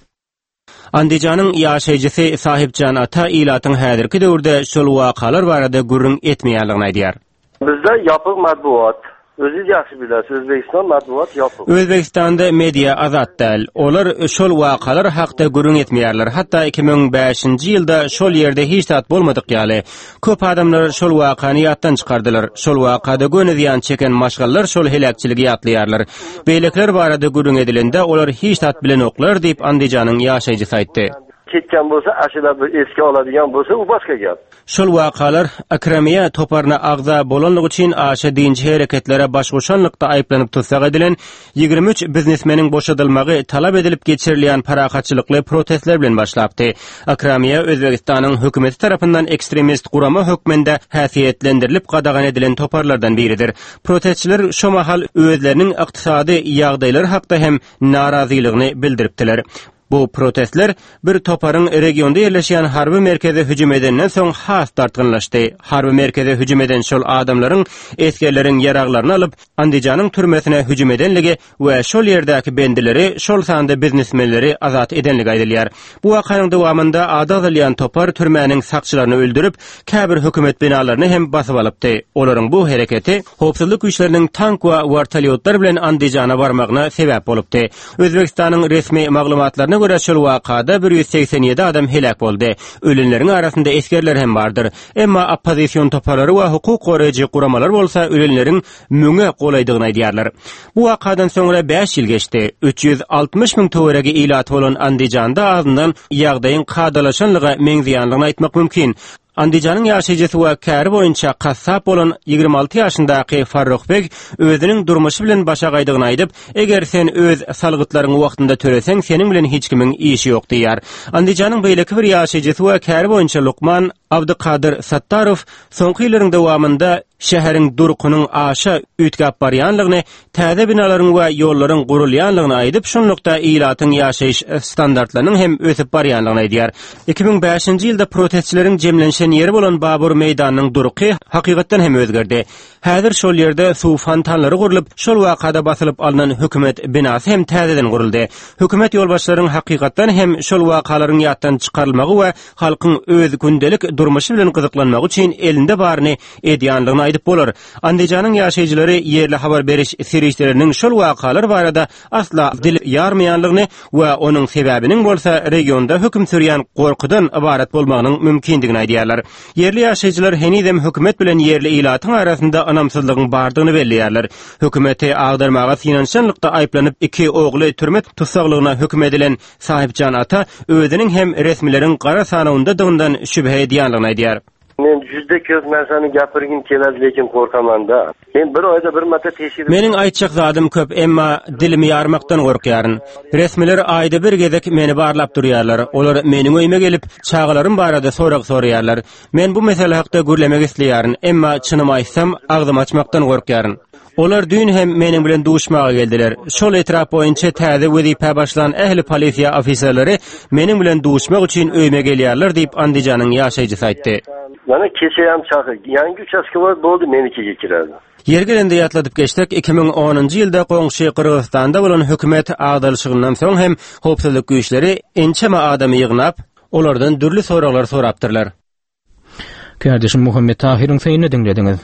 Andijanyň ýaşaýjysy Sahipjan ata ilatyň häzirki döwürde şol wakalar barada gürüň etmeýärligini aýdýar. Bizde ýapyk matbuat Özü ýaşy biler, Özbekistan matbuat ýok. Özbekistanda media azat däl. Olar şol wakalar hakda gürüň etmeýärler. Hatda iki ming beşinji ýylda şol ýerde hiç tat bolmadyk ýaly. Köp adamlar şol wakany ýatdan çykardylar. Şol wakada göni ziýan çeken maşgallar şol helakçyligi ýatlaýarlar. Beýlekler barada gürüň edilende olar hiç tat bilen oklar diýip Andijanyň ýaşaýjysy aýtdy. Ketken bolsa, aşılar bir eski aladigan bolsa, u başka gap. Şol wakalar Akramiya toparna agza bolanlygy üçin aşa dinji hereketlere başgoşanlykda aýplanyp tutsak edilen ýygrimi üç biznesmeniň boşadylmagy talap edilip geçirilýän parakaçylykly protestler bilen başlapdy. Akramiya Özbegistanyň hökümeti tarapyndan ekstremist gurama hökmünde häsiýetlendirilip gadagan edilen toparlardan biridir. Protestçiler şo mahal özleriniň ykdysady ýagdaýlar hakda hem narazylygyny bildiripdiler. Bu protestler bir toparın regionda yerleşen harbi merkeze hücum edenden soň has tartgynlaşdy. Harbi merkeze hücum eden şol adamlaryň eskerleriň ýaraglaryny alyp Andijanyň türmesine hücum edenligi we şol ýerdäki bendileri şol sanda biznesmenleri azat edenligi aýdylýar. Bu wakanyň dowamında adadylýan topar türmäniň sakçylaryny öldürüp, käbir hökümet binalaryny hem basyp alypdy. Olaryň bu hereketi howpsuzlyk güýçleriniň tank we wartalýotlar bilen Andijana barmagyna sebäp bolupdy. Özbekistanyň resmi maglumatlaryna göre şol wakada bir yüz seksen ýedi adam helak boldy. Ölenleriň arasynda eskerler hem bardyr. Emma opposision toparlary we hukuk goraýjy guramalar bolsa ölenleriň müňe golaýdygyny aýdýarlar. Bu wakadan soňra beş ýyl geçdi. üç ýüz altymyş miň töwerege ilat bolan Andijanda azyndan ýagdaýyň kadalaşanlygy meň ziýanlygyny aýtmak mümkin. Andijanyň ýaşaýjysy we käri boýunça kassap bolan ýygrimi alty ýaşyndaky Farruhbek özüniň durmuşy bilen başa gaýdygyny aýdyp, eger sen öz salgytlaryňy wagtynda töreseň, seniň bilen hiç kimiň işi ýok diýär. Andijanyň beýleki bir ýaşaýjysy we käri boýunça Lukman Abdukadir Sattarov soňky ýyllaryň dowamında şäheriň durkunyň aşa üýtgäp barýanlygyny, täze binalaryň we ýollaryň gurulýanlygyny aýdyp, şonlukda ilatyň ýaşaýyş standartlarynyň hem ösüp barýanlygyny aýdýar. iki bin beşinji ýylda protestçileriň jemlenşen ýeri bolan Babur meýdanynyň durky hakykatdan hem özgerdi. Häzir şol ýerde suw fontanlary gurulup, şol wakada basylyp alynan hökümet binasy hem täzeden guruldy. Hökümet ýolbaşçylaryň hakykatdan hem şol wakalaryň ýatdan çykarylmagy we halkyň öz gündelik durmuşy bilen gyzyklanmagy üçin elinde baryny edýänligini aýdyp bolar. Andijanyň ýaşaýjylary ýerli habar beriş serişleriniň şol wakalar barada asla dil ýarmaýanlygyny we onuň sebäbiniň bolsa regionda höküm sürýän gorkudan ibaret bolmagynyň mümkindigini aýdýarlar. Yerli ýaşaýjylar henidem hökümet bilen yerli ilatyň arasynda anamsızlygyň bardygyny belliýärler. Hökümeti agdarmaga finansiýanlykda aýplanyp iki ogly türme tutsaglygyna höküm edilen Sahipjan ata özüniň hem resmileriň gara sanawyndadygyňdan şübhe edýänligini aýdýar. Men yüzde köp narsany gapyrgym keladi, lekin korkaman da. Men bir ayda bir marta teşhir. Meniň aýtjak zadym köp, emma dilimi ýarmakdan gorkýaryn. Resmiler aýda bir gezek meni barlap durýarlar. Olar meniň öýme gelip çağalarym barada sorak sorýarlar. Men bu mesele hakda gürlemek isleýäryn, emma çynymy aýtsam agdym açmakdan gorkýaryn. Olar dün hem meniň bilen duşmaga geldiler. Şol etrap boýunça täze wezipe başlan ähli polisiýa ofiserleri meniň bilen duşmak üçin öýme gelýärler diýip Andijanyň ýaşaýjysy aýtdy. Bana keseyen çakı. Yangi uçaskı var, boldu meniki geçirerdi. Yergelende ýatladyp geçdik. iki bin onunji ýylda goňşy Kyrgyzstanda bolan hökümet agdalyşygynyň soň hem howpsuzlyk güýçleri ençeme adamy ýygnap, olardan dürli soraklar sorapdyrlar. Kardeşim Muhammed Tahir'in seyini dinlediňiz.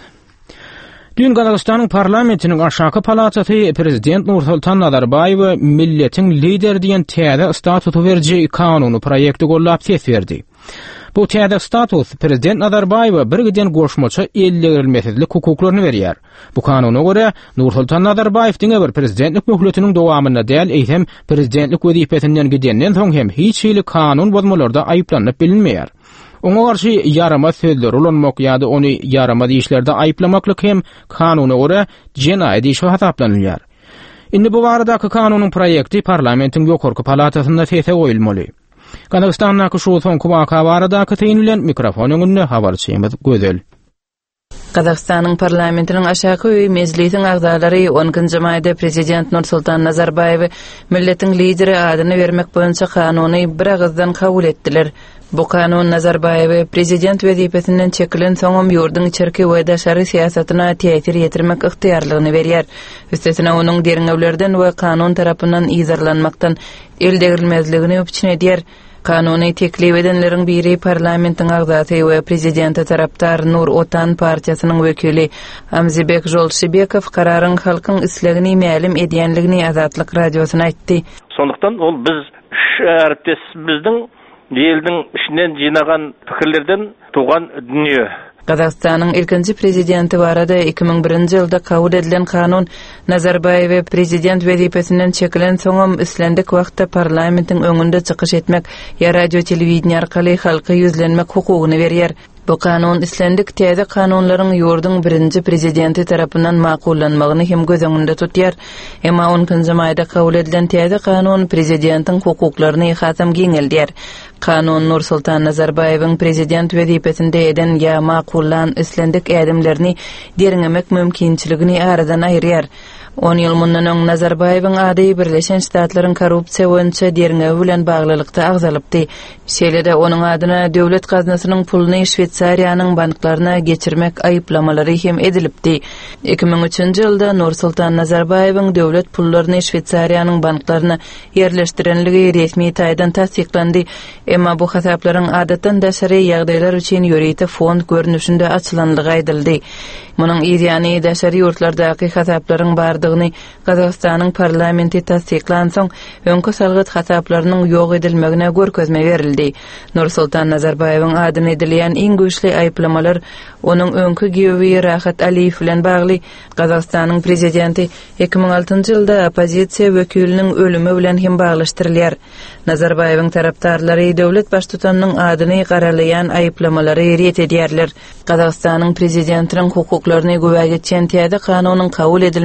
Dün Gazagystanyň parlamentiniň aşaky palatasy prezident Nursultan Nazarbayew milletiň lider diýen täze statusu berji kanuny proýekti gollap ses berdi. Bu täze status prezident Nazarbayew bir giden goşmaça ellerilmesizlik hukuklaryny berýär. Bu kanuny görä Nursultan Nazarbayew diňe bir prezidentlik möhletiniň dowamyna däl eýsem prezidentlik wezipesinden gidenden soň hem hiç hili kanun bozmalarda aýyplanyp bilinmeýär. Oňa garşy yarama sözler ulanmak ýa-da ony yarama diýişlerde aýyplamaklyk hem kanuny görä jenaýat iş hasaplanýar. Indi bu baradaky kanunyň proýekti parlamentiň ýokarky palatasynda sese goýulmaly. Gazagystanyň şu soňky waka baradaky teýinilen mikrofonyň önüne habarçymyz Gözel. Gazagystanyň parlamentiniň aşaky öýü mezlisiň agdalary onunjy maýda prezident Nursultan Nazarbayew milletiň lideri adyny bermek boýunça kanuny bir agızdan kabul etdiler. Bu kanun Nazarbayew prezident wezipesinden çekilen soňam ýurdun içerki we daşary siýasatyna täsir ýetirmek ygtyýarlygyny berýär. Üstesine onuň deriňewlerden we kanun tarapyndan ýazarlanmakdan elderilmezligini öpçün edýär. Kanuny teklip edenleriň biri parlamentiň agzasy we prezidenti taraptar Nur Otan partiýasynyň wekili Amzibek Jolşybekov kararyň halkyň islegini mälim edýänligini Azatlyk radiosyna aýtdy. Sonduktan ol biz şähertesibizdiň ýeldiň işinden jynagan pikirlerden tugan dünýe. Gazagystanyň ilkinji prezidenti barada iki bin birinji ýylda kabul edilen kanun Nazarbayew prezident wezipesinden çekilen soňam islendik wagtda parlamentiň öňünde çykyş etmek ýa radio telewizion arkaly halka ýüzlenmek hukugyny berýär. Bu kanun islendik täze kanunlaryň ýurdun birinji prezidenti tarapyndan makullanmagyny hem göz öňünde tutýar. Emma onunjy maýda kabul edilen täze kanun prezidentiň hukuklaryny hatam giňeldir. Kanun Nursultan Nazarbayewiň prezident wezipesinde eden ýa makullan islendik ädimlerini deriňemek mümkinçiligini aradan aýrýar. on ýyl mundan öň Nazarbayewiň ady Birleşen Ştatlaryň korrupsiýa boýunça deriňew bilen baglylykda agzalypdy. Şeýlede onuň adyna döwlet gaznasynyň puluny Şwetsariýanyň banklaryna geçirmek aýyplamalary hem edilipdi. iki bin üçinji ýylda Nursultan Nazarbayewiň döwlet pullaryny Şwetsariýanyň banklaryna ýerleşdirenligi resmi taýdan tasdiklandy. Emma bu hasaplaryň adatdan daşary ýagdaýlar üçin ýöreýte fond görnüşinde açylanlygy aýdyldy. Munyň ýa-ni daşary ýurtlardaky hasaplaryň bardygyny Gazagystanyň parlamenti tasdiklansoň, öňkü salgyt hasaplarynyň ýok edilmegine görkezme berildi. Nursultan Nazarbayewiň adyny edilen iň güýçli aýyplamalar onuň öňkü gewi Rahat Aliýew bilen bagly. Gazagystanyň prezidenti iki bin altynjy ýylda opozisiýa wekiliniň ölümi bilen hem baglaşdyrylýar. Nazarbayewiň tarapdarlary döwlet baştutanynyň adyny garalaýan aýyplamalary ret edýärler. Gazagystanyň prezidentiniň hukuklaryny güwäge etýän täze kanunyň kabul edilmegi bilen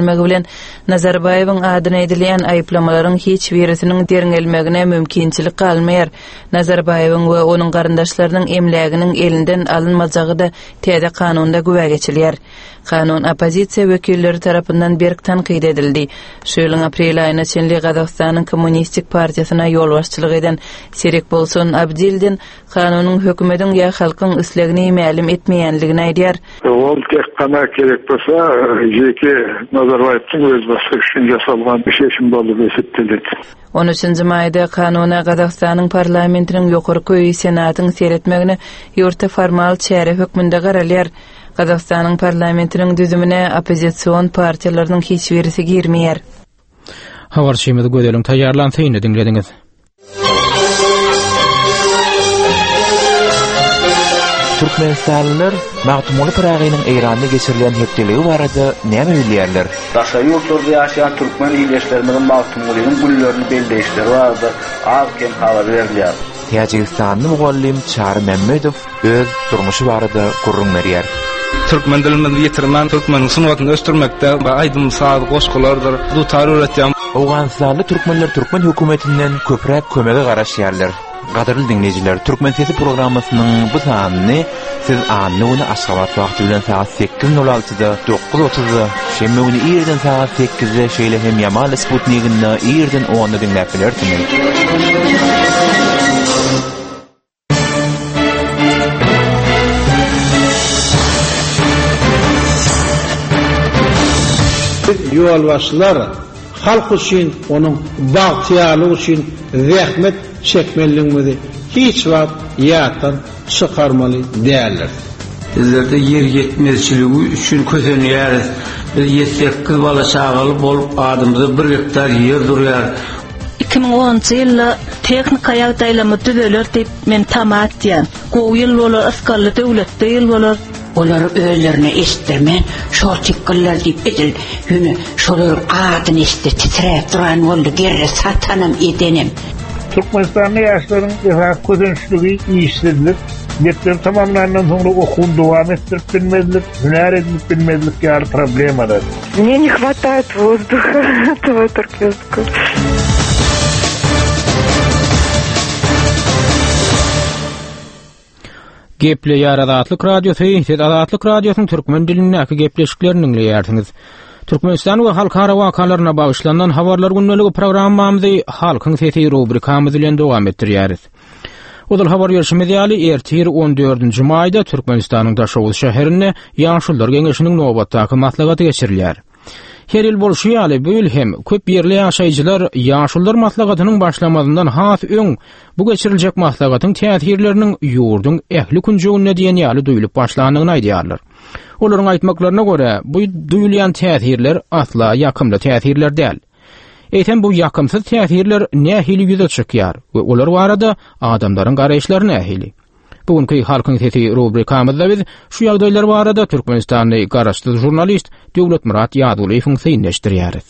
Nazarbayewiň adyna edilen aýplamalaryň hiç birisiniň derňelmegine mümkinçilik galmaýar. Nazarbayewiň we onuň garyndaşlarynyň emläginiň elinden alınmajagy da täze kanunda güwe geçilýär. Kanun opozisiýa wekilleri tarapyndan berk tanqid edildi. Şu ýylyň aprel aýyna çenli Gazagstanyň Kommunistik Partiýasyna ýol başçylyk eden Serek Bolsun Abdildin kanunyň hökümetiň ýa halkyň islegini mälim etmeýänligini aýdýar. Ol tek kana kerek bolsa, jeki Nazarbayewiň öz başy üçin ýasalgan bir şeşim bolup esipdiler. on üçünji maýda kanuna Gazagstanyň parlamentiniň ýokarky senatyň seretmegine ýurta formal çäre hökmünde garalýar. Gazagstanyň parlamentiniň düzümine opozisiýon partiýalarynyň hiç birisi girmeýär. Habar şeýmede gödeliň taýýarlanýany dinlediňiz. Türkmenistanlylar Magtumly Piragynyň Eýranda geçirilen hepdeligi barada näme bilýärler? Daşa ýurtlarda ýaşaýan türkmen ýerleşleriniň Magtumlynyň güllerini belleşleri barada agem habar berýär. Tajikistanly mugallim Çary Memmedow öz durmuşy barada gurrun berýär. Türkmen dilini ýetirmän, türkmen sunuwatyny östürmekde we aýdym saat goşgulardyr. Bu taýýarlatýan Awganistanly türkmenler türkmen hökümetinden köpräk kömege garaşýarlar. Gaderli dinleyijiler, Türkmen Sesi programasynyň bu sanyny siz anlygyny Aşgabat wagty bilen saat sekiz nol altıda dokuz otuzda, şemme güni ýerden saat sekizde şeýle hem Yamal Sputnikinde ýerden onda dinläp bilersiňiz. Ýolbaşçylar halk üçin, onuň bagtyalygy üçin zähmet çekmeliligini hiç wagt ýatdan çykarmaly däldir. Bizlerde yer yetmezçiligi üçin kösenýär. Biz ýetsekkiz bala çagaly bolup adymyzda bir hektar ýer durýar. iki ming onunçy ýylda teknika ýagdaýlamy düzeler diýip men tamat diýen. Gowy ýyl bolar, asgarly döwletde ýyl bolar. Olar özlerine estirmen, şol çykkylar diýip edil. Hüni şolar adyny estir titrep duran boldy, gerre satanam edenim. Türkmenistan'da yaşların efendim közençlüğü iyiştirdiler. Netler tamamlanan sonra okul devam ettirip bilmediler, hüner edilip bilmediler ki yani problem arar. Мне не хватает воздуха, этого туркменского. Geple ýar Adatlyk radiosu, siz Adatlyk radiosynyň türkmen dilindäki gepleşiklerini dinleýärsiňiz. Türkmenistan we halkara wakalaryna bagyşlanan habarlar günneligi programmamyzy Halkyň Sesi rubrikamyz bilen dowam etdirýäris. Odal habar ýerşimiz ýaly ertir on dördünji maýda Türkmenistanyň Daşowy şäherine ýaşullar geňeşiniň nobatdaky maslahaty geçirilýär. Her ýyl bolşy ýaly bu ýyl hem köp ýerli ýaşaýjylar ýaşullar maslahatynyň başlamadyndan has öň bu geçiriljek maslahatyň täsirleriniň ýurdun ähli künjegine diýen ýaly duýulyp başlanyny aýdýarlar. Olaryň aýtmaklaryna görä, bu duýulýan täsirler asla ýakymly täsirler däl. Eýtem bu ýakymsyz täsirler nähili ýüze çykýar we olar barada adamlaryň garaýşlaryna nähili. Bugünkü Halkyň Sesi rubrikamyzda biz şu ýagdaýlar barada Türkmenistanyň garaşdyr jurnalist Döwlet Murat Ýadulyň synleşdirýäris.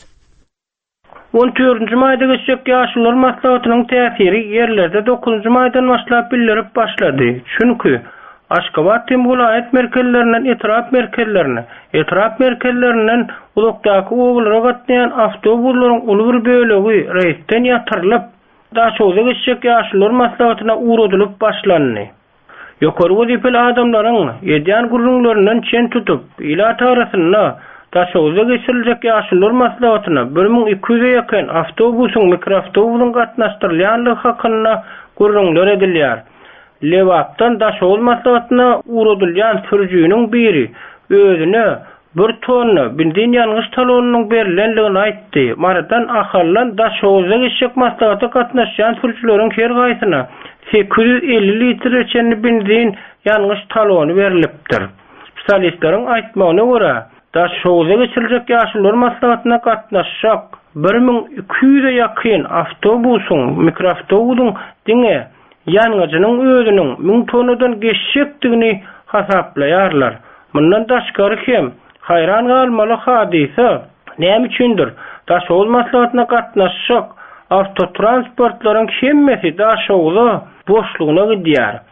on dördünji maýda geçecek ýaşullar maslahatynyň täsiri ýerlerde dokuzunji maýdan başlap bildirip başlady. Çünki Aşgabat vilayet merkezlerinden etraf merkezlerine, etraf merkezlerinden uzakdaky owullara gatnaýan awtobuslaryň uly bir bölegi reýsten ýatyrlyp, Daşowda geçecek ýaşullar maslahatyna uğradylyp başlandy. Ýokary wezipeli adamlaryň ýedýän gurrunlarynyň çen tutup, ila tarasyna Daşowda geçiriljek ýaşullar maslahatyna bir ming iki yüze ýakyn awtobusyň mikroawtobusyň gatnaşdyrylýanlygy hakyna gurrunlar edilýär. Lewatdan Daşowy maslahatyna uğradylýan sürüjüniň biri özüne bir tonna benzin ýalňyş talonynyň berilenligini aýtdy. Maradan ahallan Daşowda geçecek maslahaty gatnaşýan sürüjüleriň her gaýsyna sekiz yüz elli litr içenli benzin ýalňyş talony berilipdir. Spesialistleriň aýtmagyna görä, Daşowda geçiriljek ýaşullar maslahatyna gatnaşjak bir ming iki yüze ýakyn awtobusyň mikroawtobusyň diňe ýanyjynyň özüniň ming tonnadan geçecekdigini hasaplaýarlar. Mundan daşkary hem hayran galmaly hadise näme üçindir? Daşowy maslahatyna gatnaşjak awtotransportlaryň hemmesi Daşowda boşlugyna gidýär.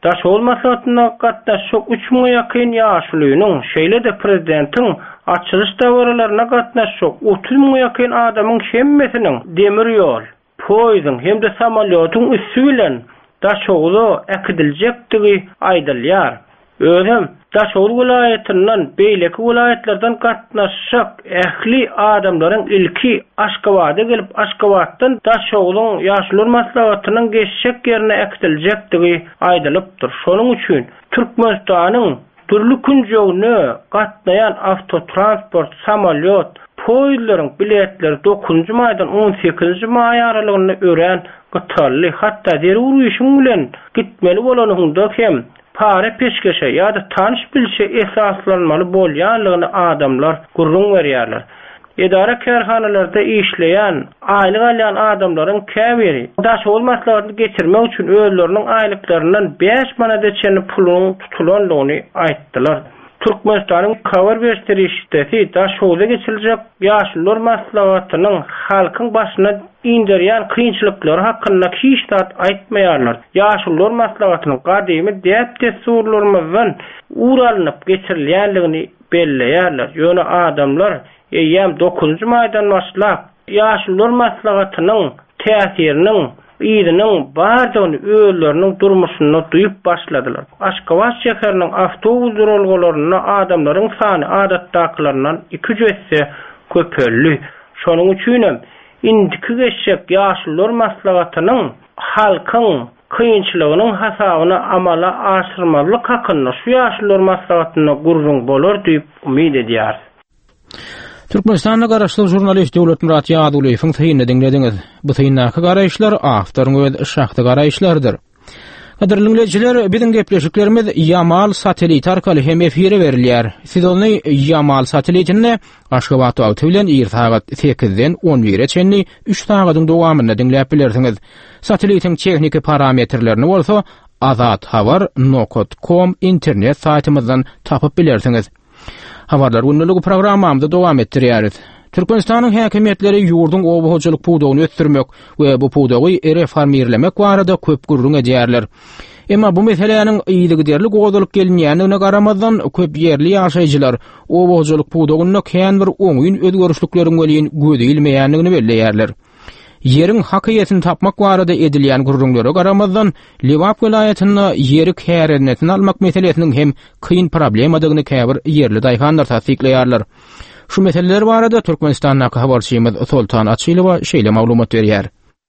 Daş olmasatyna gatnaşyk üç miňe ýakyn ýaşlynyň şeýle de prezidentin açylış dawralaryna gatnaşyk otuz miňe ýakyn adamyň hemmesiniň demir ýol, poýzyň hem de samolýotyň üstü bilen daşoğlu äkidiljekdigi aýdylýar. Özüm Daşoğlu vilayatynyň beýleki vilayatlardan gatnaşyk ähli adamlaryň ilki Aşgabatda gelip Aşgabatdan Daşoğluň ýaşlylar maslahatynyň geçşek ýerine äkidiljekdigi aýdylypdyr. Şonuň üçin Türkmenistanyň türlü künjogyny gatnaýan awtotransport, samolyot, poýzlaryň biletleri dokuzunçy maýdan on sekizinçi maý aralygyny ören gytaly, hatda der uruşyň bilen gitmeli bolanyňda hem para peşkeşe ýa-da tanış bilşe esaslanmaly bolýanlygyny adamlar gurrun berýärler. Edara kärhanalarda işleýän, aýlyk alýan adamlaryň käbiri daş olmaslaryny geçirmek üçin özleriniň aýlyklaryndan beş manat eçeni puluny tutulanlygyny aýtdylar. Türkmenistanyň kabar berişdirişdäki daşoğlu geçiljek ýaşlylar maslahatynyň halkyň başyna indirýän kynçylyklary hakynda hiç zat aýtmaýarlar. Ýaşlylar maslahatynyň gadymy däp desurlarymyzdan uralanyp geçirilýänligini belleýärler. Ýöne adamlar eýem dokuzunçy maýdan başlap ýaşlylar maslahatynyň täsiriniň ýeriniň bardygyny öýleriniň durmuşyny duýup başladylar. Aşgabat şäheriniň awtobus durulgalaryna adamlaryň sany adatdakylaryndan iki yüz esse köpelli. Şonuň üçin indiki geçşek ýaşlylar maslahatynyň halkyň kynçylygynyň hasabyna amala aşyrmalyk hakynda şu ýaşlylar maslahatyna gurrun bolar diýip umyt edýär. Türkmenistanda garaşlyk jurnalist Döwlet Murat Ýadulyň täýinini diňlediňiz. Bu täýinnaky garaýşlar awtoryň we şahty garaýşlardyr. Gaderli dinleyijiler, biziň gepleşiklerimiz Yamal satelit arkaly hem efire berilýär. Siz ony Yamal satelitini Aşgabat awty bilen ýer sagat sekizden on bire çenli üç sagatyň dowamyna dinläp bilersiňiz. Satelitiň tehnik parametrlerini bolsa azat habar nokta com internet saytymyzdan tapyp bilersiňiz. Habarlar günlügi programmamyzda dowam etdirýäris. Türkmenistanyň häkimetleri ýurdun obahojalyk puwdagyny ötürmek we bu puwdagy reformirlemek barada köp gurrun edýärler. Emma bu meseleniň ýyly derli gozalyp gelinýänine garamazdan köp ýerli ýaşaýjylar obahojalyk puwdagyny kän bir oňyn özgörüşlikleriň welin gödilmeýänligini belleýärler. Yerin hakyýetini tapmak barada edilýän gurrunlara garamazdan Liwap vilayatyna ýeri kärenetini almak meselesiniň hem kyn problem adygyny käbir ýerli daýhanlar tasdikleýärler. Şu meseleler barada Türkmenistanyň habarçymyz Sultan Açylowa şeýle maglumat berýär.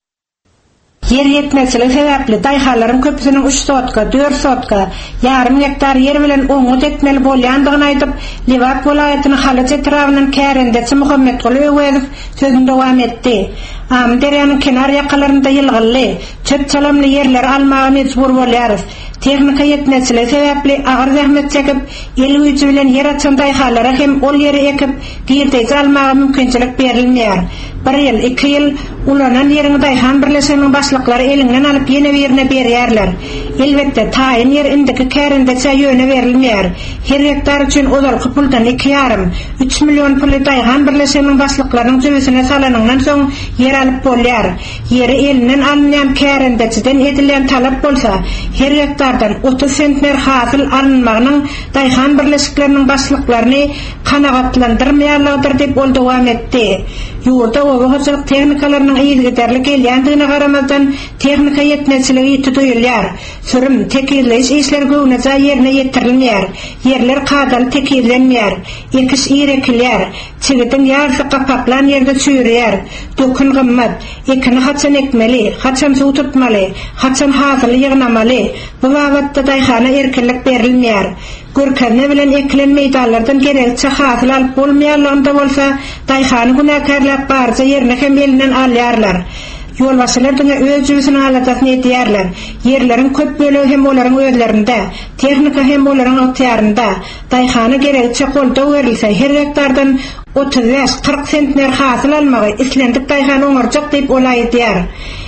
Yer yetmesili sebäpli daýhalaryň köpüsiniň üç sotka, dört sotka, ýarym hektar yer bilen oňut etmeli bolýandygyny aýdyp, Liwap vilayatynyň Halyç etrawynyň kärendesi Muhammed Gulöwezow sözünde dowam etdi. Am derýanyň kenar ýakalarynda ýylgyly, çöp çalamly ýerler almagy mejbur bolýarys. Tehnika yetmesili sebäpli agyr zähmet çekip, el güýçi bilen yer açan daýhalara hem ol ýeri ekip, giýirde almagy mümkinçilik berilmeýär. Bir ýyl, iki ýyl ulanan ýeriň daýhan birleşiginiň başlyklary elinden alyp ýene birine berýärler. Elbetde taýyn ýer indiki kärendese ýöne berilmeýär. Her hektar üçin ozalyk puldan iki ýarym üç million puly daýhan birleşiginiň başlyklarynyň jübesine salanyndan soň yer alyp bolýar. Ýeri elinden alınýan kärendeseden edilen talap bolsa, her hektardan otuz sentner hasyl alınmagynyň daýhan birleşikleriniň başlyklaryny kanagatlandyrmaýarlygydyr diýip ol dowam etdi. Ýurda obahojalyk tehnikalarynyň ýygyderli gelýändigine garamazdan tehnika yetmezligi tutulýar. Sürüm tekirleş işler göwnäçe ýerine ýetirilmeýär. Ýerler kadal tekirlenmeýär. Ekis ýerekler, çigidin ýarsy gapaklan ýerde süýrýär. Dökün gymmat, ekini haçan ekmeli, haçan suw tutmaly, haçan hasyl ýygnamaly. Bu wagtda daýhana erkinlik berilmeýär. Görkemne bilen ekilen meýdanlardan gerekçe hasyl alyp bolmaýanlygynda bolsa, daýhany günäkärlap barça ýerine hem elinden alýarlar. Ýolbaşçylar diňe öz jübesini alatyny edýärler. Ýerleriň köp bölegi hem olaryň özlerinde, tehnika hem olaryň ýoktarynda. Daýhany gerekçe golda berilse, her hektardan otuz beş kırk sentner hasyl almagy islendip daýhany oňarjak diýip olay edýär.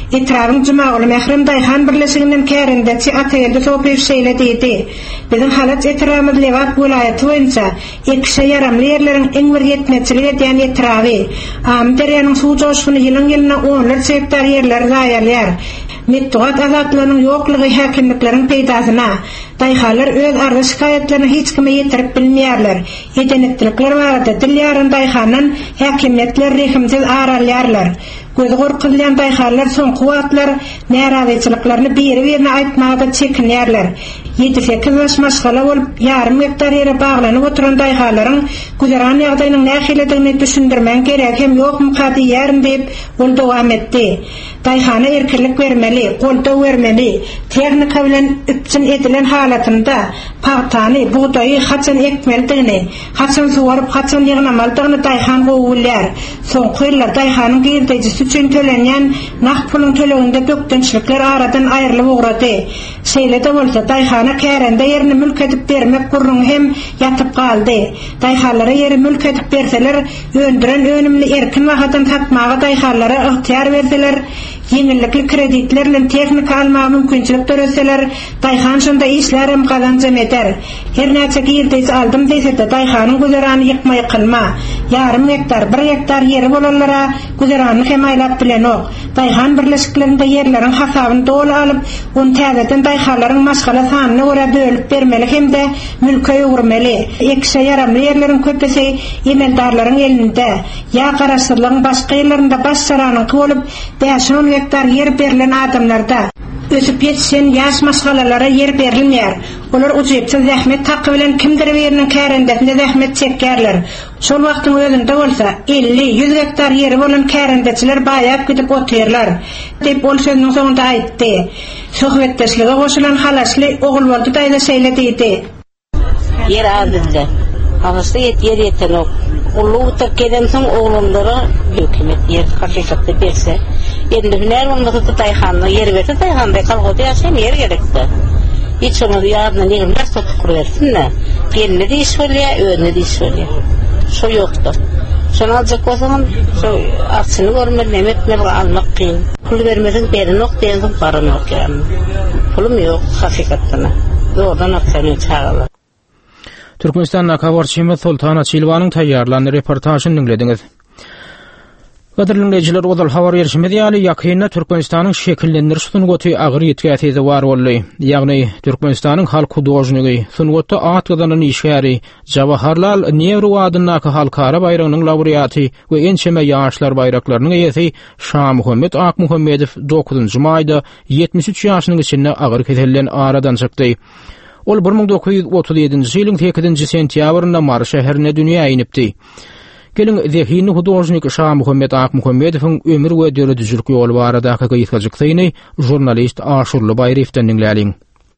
Etrabın Cumağulu Mehrem Dayhan birleşiginden kärendäçi atelde soýup şeýle diýdi. Bizim halat etrabymyz Lewat welaýaty boýunça ikişe yaramly ýerleriň iň bir ýetmeçiligi edýän etraby. Am derýanyň suw joşuny ýylyň ýylyna onlarça hektar ýerler gaýarlar. Mittugat azatlarynyň ýoklugy häkimliklerin peýdasyna Dayhalar öz argy şikaýetlerini hiç kime ýetirip bilmeýärler. Edenetlikler barada dilýäryn Dayhanyň häkimetler rehimsiz aralýarlar. Gözü gorkylýan Dayhalar soňky wagtlar närazyçylyklaryny biri-birine aýtmagda çekinýärler. yedi sekiz ýaş maşgala bolup ýarym hektar ýere baglanyp oturan Dayhalaryň güzeran ýagdaýynyň nähilidigini düşündirmän gerek hem ýokmy kadýäryn diýip ol dowam etdi. Dayhana erkinlik bermeli, golda bermeli. Tehnika bilen üpçün edilen halatynda pahtany, buğdaýy haçan ekmeldigini, haçan suwaryp haçan ýygnamaldygyny Dayhan gowulýar. Soňky ýyllar Dayhanyň girdejisi üçin tölenýän nak pulun töleginde dökdünçlikler aradan aýrylyp ugrady. Şeýle-de bolsa Dayhana kärende ýerini mülk edip bermek gurrun hem ýatyp galdy. Dayhalara ýeri mülk edip berseler, öndüren önümli erkin wagtdan tapmaga Dayhalara ygtyar berseler, ýeňillikli kreditlerle tehnika almagy mümkinçilik töreseler, Dayhan şonda işlerim gazanjam eder. Her näçe girdejisi aldym diýse-de Dayhanyň güzerany ýykmaý kılma. Yarım hektar, bir hektar ýeri bolanlara güzerany hem aýlap bilen ok. Dayhan birleşiklerinde ýerleriň hasabyny doly alyp, onu täzeden Dayhalaryň maşgala sanyna görä bölüp bermeli hem de mülke ýugurmaly. Ekşe yaramly ýerleriň köpesi emeldarlaryň elinde. Ýa garaşsyzlygyň başga ýerlerinde başaranyň bolup, beş on hektar yer berilen adamlarda ösüp yetişen yaş maşgalalara yer berilmeýär. Olar ujypça zähmet taky bilen kimdir beriniň kärendesinde zähmet çekýärler. Şol wagtyň özünde bolsa elli yüz hektar ýeri bolan kärendeçiler baýap gidip oturýarlar diýip ol sözüniň soňunda aýtdy. Söhbetdeşlige goşulan halasly ogul boldy daýda şeýle diýdi. Yer azynda. Halasly yer ýetenok. Uluwta keden soň oglanlara hökümet yer hakykatda berse, endi näme bolmasa Dayhanyň yer berse, Dayhanda kalgody ýaşaýan yer gerekdi. Hiç onu ýadyna näme sotup kurersinler. Gelne diýiş bolýar, öňe diýiş bolýar. Şo ýokdy. Şonal jakosan, şo aksyny görmeli, nämetler almak kyn. Pul bermesen berenok diýen baranok ýa. Pulum ýok hakykatda. Doğrudan aksyny çağırlar. Türkmenistan'da habarçymyz Sultan Açylwanyň taýýarlany reportažyny dinlediňiz. Gaderly dinleýijiler, odal habar berişimiz ýaly ýakynda Türkmenistanyň şekillendiriş sungaty agyr ýetkäsidi bar boldy. Ýagny Türkmenistanyň halk hudojnygy, sungatda at gazanyň işgäri Jawaharlal Nehru adynyň halkara bayragynyň laureaty we ençeme ýaşlar bayraklarynyň eýesi Şah Muhammed Ak Muhammedow dokuzunçy maýda ýetmiş üç ýaşynyň içinde agyr kesellen aradan çykdy. Ol bir ming dokuz ýüz otuz ýedinji ýylyň sekizinji sentýabrynda Mar şäherine dünýä inipdi. Gelin zehini hudojnik Şah Muhammed Ak Muhammedowyň ömür we döredüjülük ýoly baradaky gyýytgaçykyny jurnalist Aşurly Baýrewden dinläliň.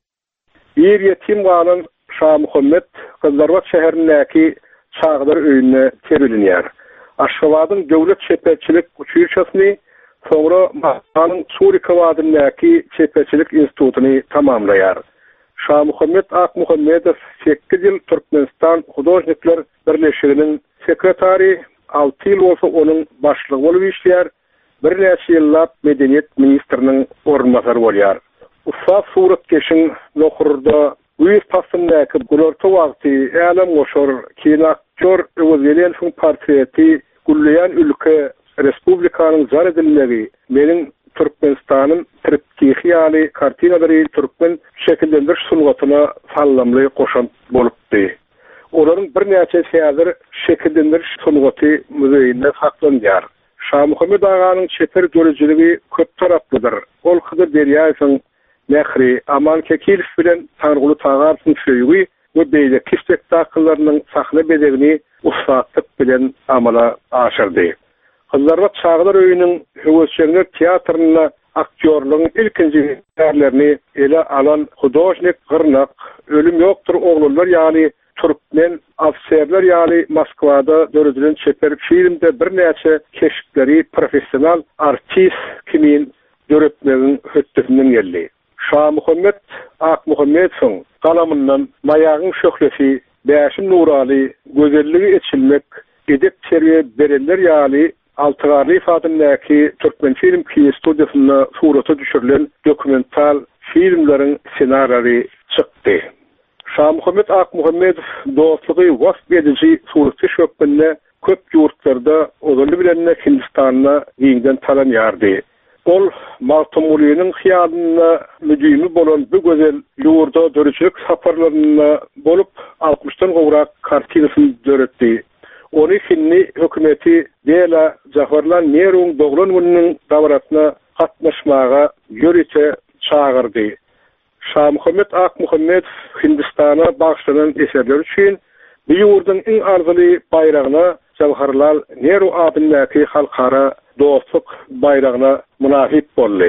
Bir ýetim galan Şah Muhammed Gyldarbat şäherindäki çagdar öýüne terilýär. Aşgabatyň döwlet çepeçilik uçuşasyny soňra Mahanyň Surika wadyndaky çepeçilik institutyny tamamlaýar. Şah Muhammed Ak Muhammedow sekiz ýyl Türkmenistan Hudojnikler Birleşiginiň sekretary, altı ýyl bolsa onuň başlygy bolup işleýär, bir näçe ýyllap medeniýet ministriniň ornbasary bolýar. Ussat suratkeşiň nohurda üýüz pasyndaky gulorta wagty änem goşar kino aktyor Öweleniň portreti gullayan ülke respublikanyň zar edilmegi meniň Türkmenistanyň triptihi ýaly kartinalary türkmen şekillendiriş sungatyna sallamly goşan bolupdy. Olaryň bir näçe häzir şekillendiriş sungaty müzeýinde saklanýar. Şah Muhammed aganyň çeper dörediligi köp taraplydyr. Ol Hyzyr Derýasyň Mehri Aman Kekilov bilen Tanrıgul Tagarsyn söýgi we beýleki spektaklarynyň sahna bedegini ustatlyk bilen amala aşyrdy. Gyldarbat çagdar öýüniň Höwesçiler teatryna aktyorlugyň ilkinji ýerlerini ele alan hudojnik Gyrnak, Ölüm ýoktur oglanlar ýaly Türkmen afserler ýaly Moskwada döredilen çeper filmde bir näçe keşikleri professional artist kimin döretmegin hötdesinden geldi. Şah Muhammed Ak Muhammedowyň galamyndan maýagyň şöhlesi, bäşin nuraly, gözelligi içilmek, edep terbiýe berenler ýaly Altıgarlı ifadındaki Türkmen Film Ki Studiosunda surata düşürülen dokumental filmlerin senaryoları çıktı. Şah Muhammed Ak Muhammed dostluğu vasf edici surati şöpünne köp yurtlarda odalı bilenine Hindistan'na giyinden talan yardı. Ol Maltumuluyunun hiyadına müdüğümü bolan bu güzel yurda dörücülük saparlarına bolup altmıştan gowrak kartinasını döretti. Onu Finni hükümeti Dela Jafarlan Nerung Doglan gününün davaratına katnaşmağa yörüte çağırdı. Şah Muhammed Ak Muhammed Hindistan'a bağışlanan eserler için bir yurdun en arzulı bayrağına Jawaharlal Nehru adındaki halkara dostluk bayrağına münasip boldu.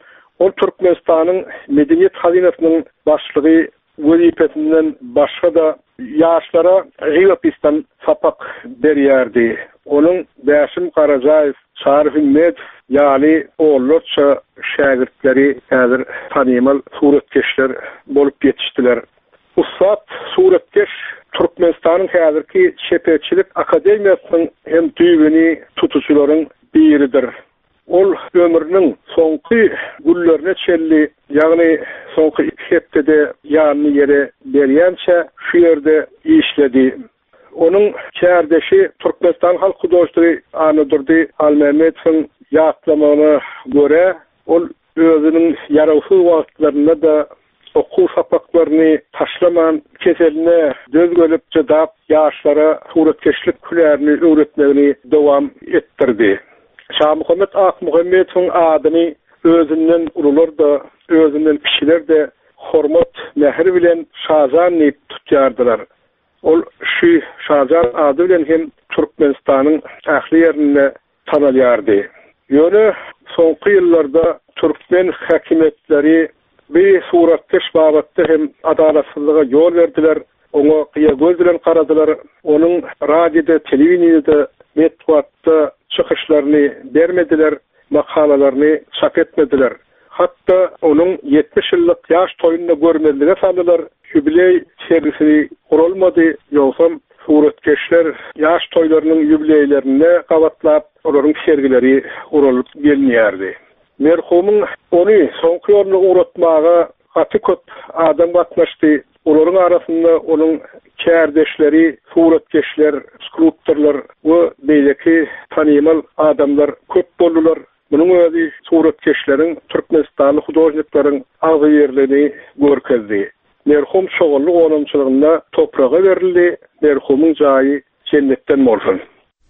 O Türkmenistan'ın medeniyet hazinasının başlığı vazifesinden başka da yaşlara Gıyapistan sapak beriyerdi. Onun Bəşim Karacayev, Şarif Ümmet, yani oğullarca şagirtleri hazır tanımal suretkeşler bolup yetiştiler. Usat suretkeş Türkmenistan'ın hazırki Şepeçilik Akademiyasının hem düğünü tutucuların biridir. Ol ömrünün sonki güllerine çelli, yani sonki iki heptede yanını yere beriyençe şu yerde işledi. Onun kardeşi Türkmenistan halk dostu Anadurdi Al-Mehmet'in yatlamağına göre ol özünün yaravsız vakitlerinde de okul sapaklarını taşlaman keseline göz gölüp cedap yaşlara suretkeşlik külerini öğretmeni devam ettirdi. Şah Muhammed Ak Muhammed'in adını özünden ulular da özünden kişiler de hormat mehir bilen Şazan neyip tutyardılar. Ol şu Şazan adı bilen hem Türkmenistan'ın ahli yerine tanılyardı. Yönü sonki yıllarda Türkmen hakimiyetleri bir suratkeş babatta hem adalatsızlığa yol verdiler. Onu kıya göz bilen karadılar. Onun radyoda, televizyonda, metbuatta çıkışlarını vermediler, makalalarını çap etmediler. Hatta onun yetmiş yıllık yaş toyununa görmediğine sandılar. Jubiley serisi kurulmadı. Yoksa suretkeşler yaş toylarının jubileylerine kavatlap onların sergileri kurulup gelmeyerdi. Merhumun onu sonki yolunu uğratmağa katı köp adam katlaştı. Onların arasında onun kardeşleri, suretkeşler, skulptorlar ve beyleki tanımal adamlar köp boldular. Bunun özü suretkeşlerin, Türkmenistanlı hudojniklerin ağzı yerlerini görkezdi. Merhum şoğullu onunçılığında toprağa verildi. Merhumun jayı cennetten bolsun.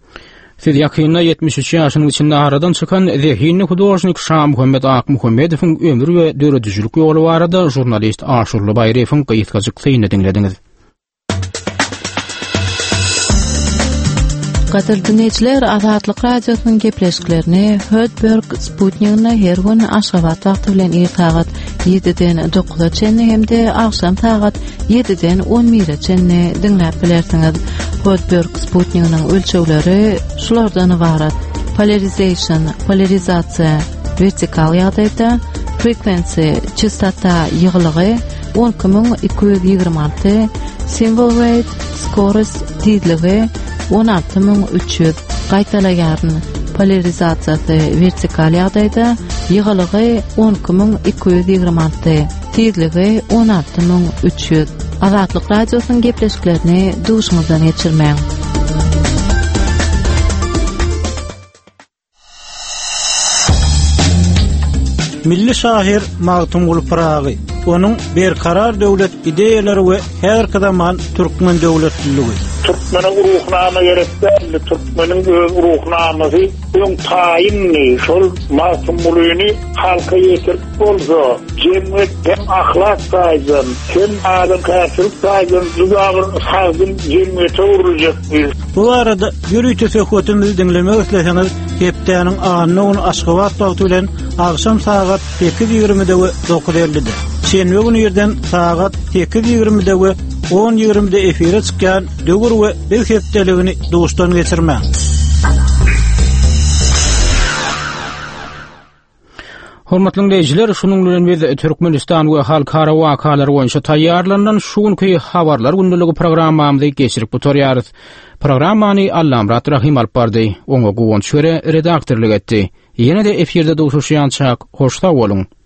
Siz yakynna yetmiş üç ýaşynyň içinde aradan çykan zehinli hudojnik Şah Muhammed Ak Muhammedowyň ömür we döredijlik ýoly barada jurnalist Aşurly Bayrefoň gyýytgaçyk dinlediňiz. Gadir dinleyijiler, Azatlyk radiosynyň gepleşiklerini Hödberg Sputnik'ne her gün Aşgabat wagty bilen ýertagat ýediden dokuza çenli hemde akşam tagat ýediden on bire çenli dinläp bilersiňiz. Hödberg Sputnik'niň ölçegleri şulardan ibarat: polarization, polarizasiýa, vertikal ýagdaýda, frequency, çystata ýygylygy on iki bin iki ýüz ýygrima alty, symbol rate, scores, tizligi on alty bin üç ýüz. Gaýtalaýaryn polarizasiýasy vertikal ýagdaýda ýygylygy on iki bin iki ýüz ýygrima alty, tizligi on alty bin üç ýüz. Azatlyk radiosynyň gepleşiklerini duşuňyzdan geçirmäň. Milli şahir Magtumul Piragy, onun berkarar döwlet ideýalary we herki zaman Türkmen döwletligi. Türkmenin ruhnama gerekli, Türkmenin ruhnamasy öň taýinli, şol masumlugyny halka ýetirip bolsa, jemgyýet hem ahlak taýdan, hem adam käsip taýdan jugagyr halkyn jemgyýete uruljakdyr. Bu arada ýürüýte söhbetimizi dinlemek isleseňiz, hepdeniň anyny onu Aşgabat wagty bilen akşam saat sekiz ýigrimide we dokuz ellide. Şenbe günü ýerden saat sekiz ýigrimide we on ýigrimide efire çykýan döwür we bir hepdeligini dostan geçirmäň. Hormatly dinleyijiler, şunuň bilen biz Türkmenistan we halkara wakalary boýunça taýýarlanan şuňky habarlar gündəligi programmamyzy geçirip oturýarys. Programmany Allamrat Rahim alyp bardy. Oňa gowun şöre redaktorlyk etdi. Ýene-de efirde duşuşýançak hoşta bolun.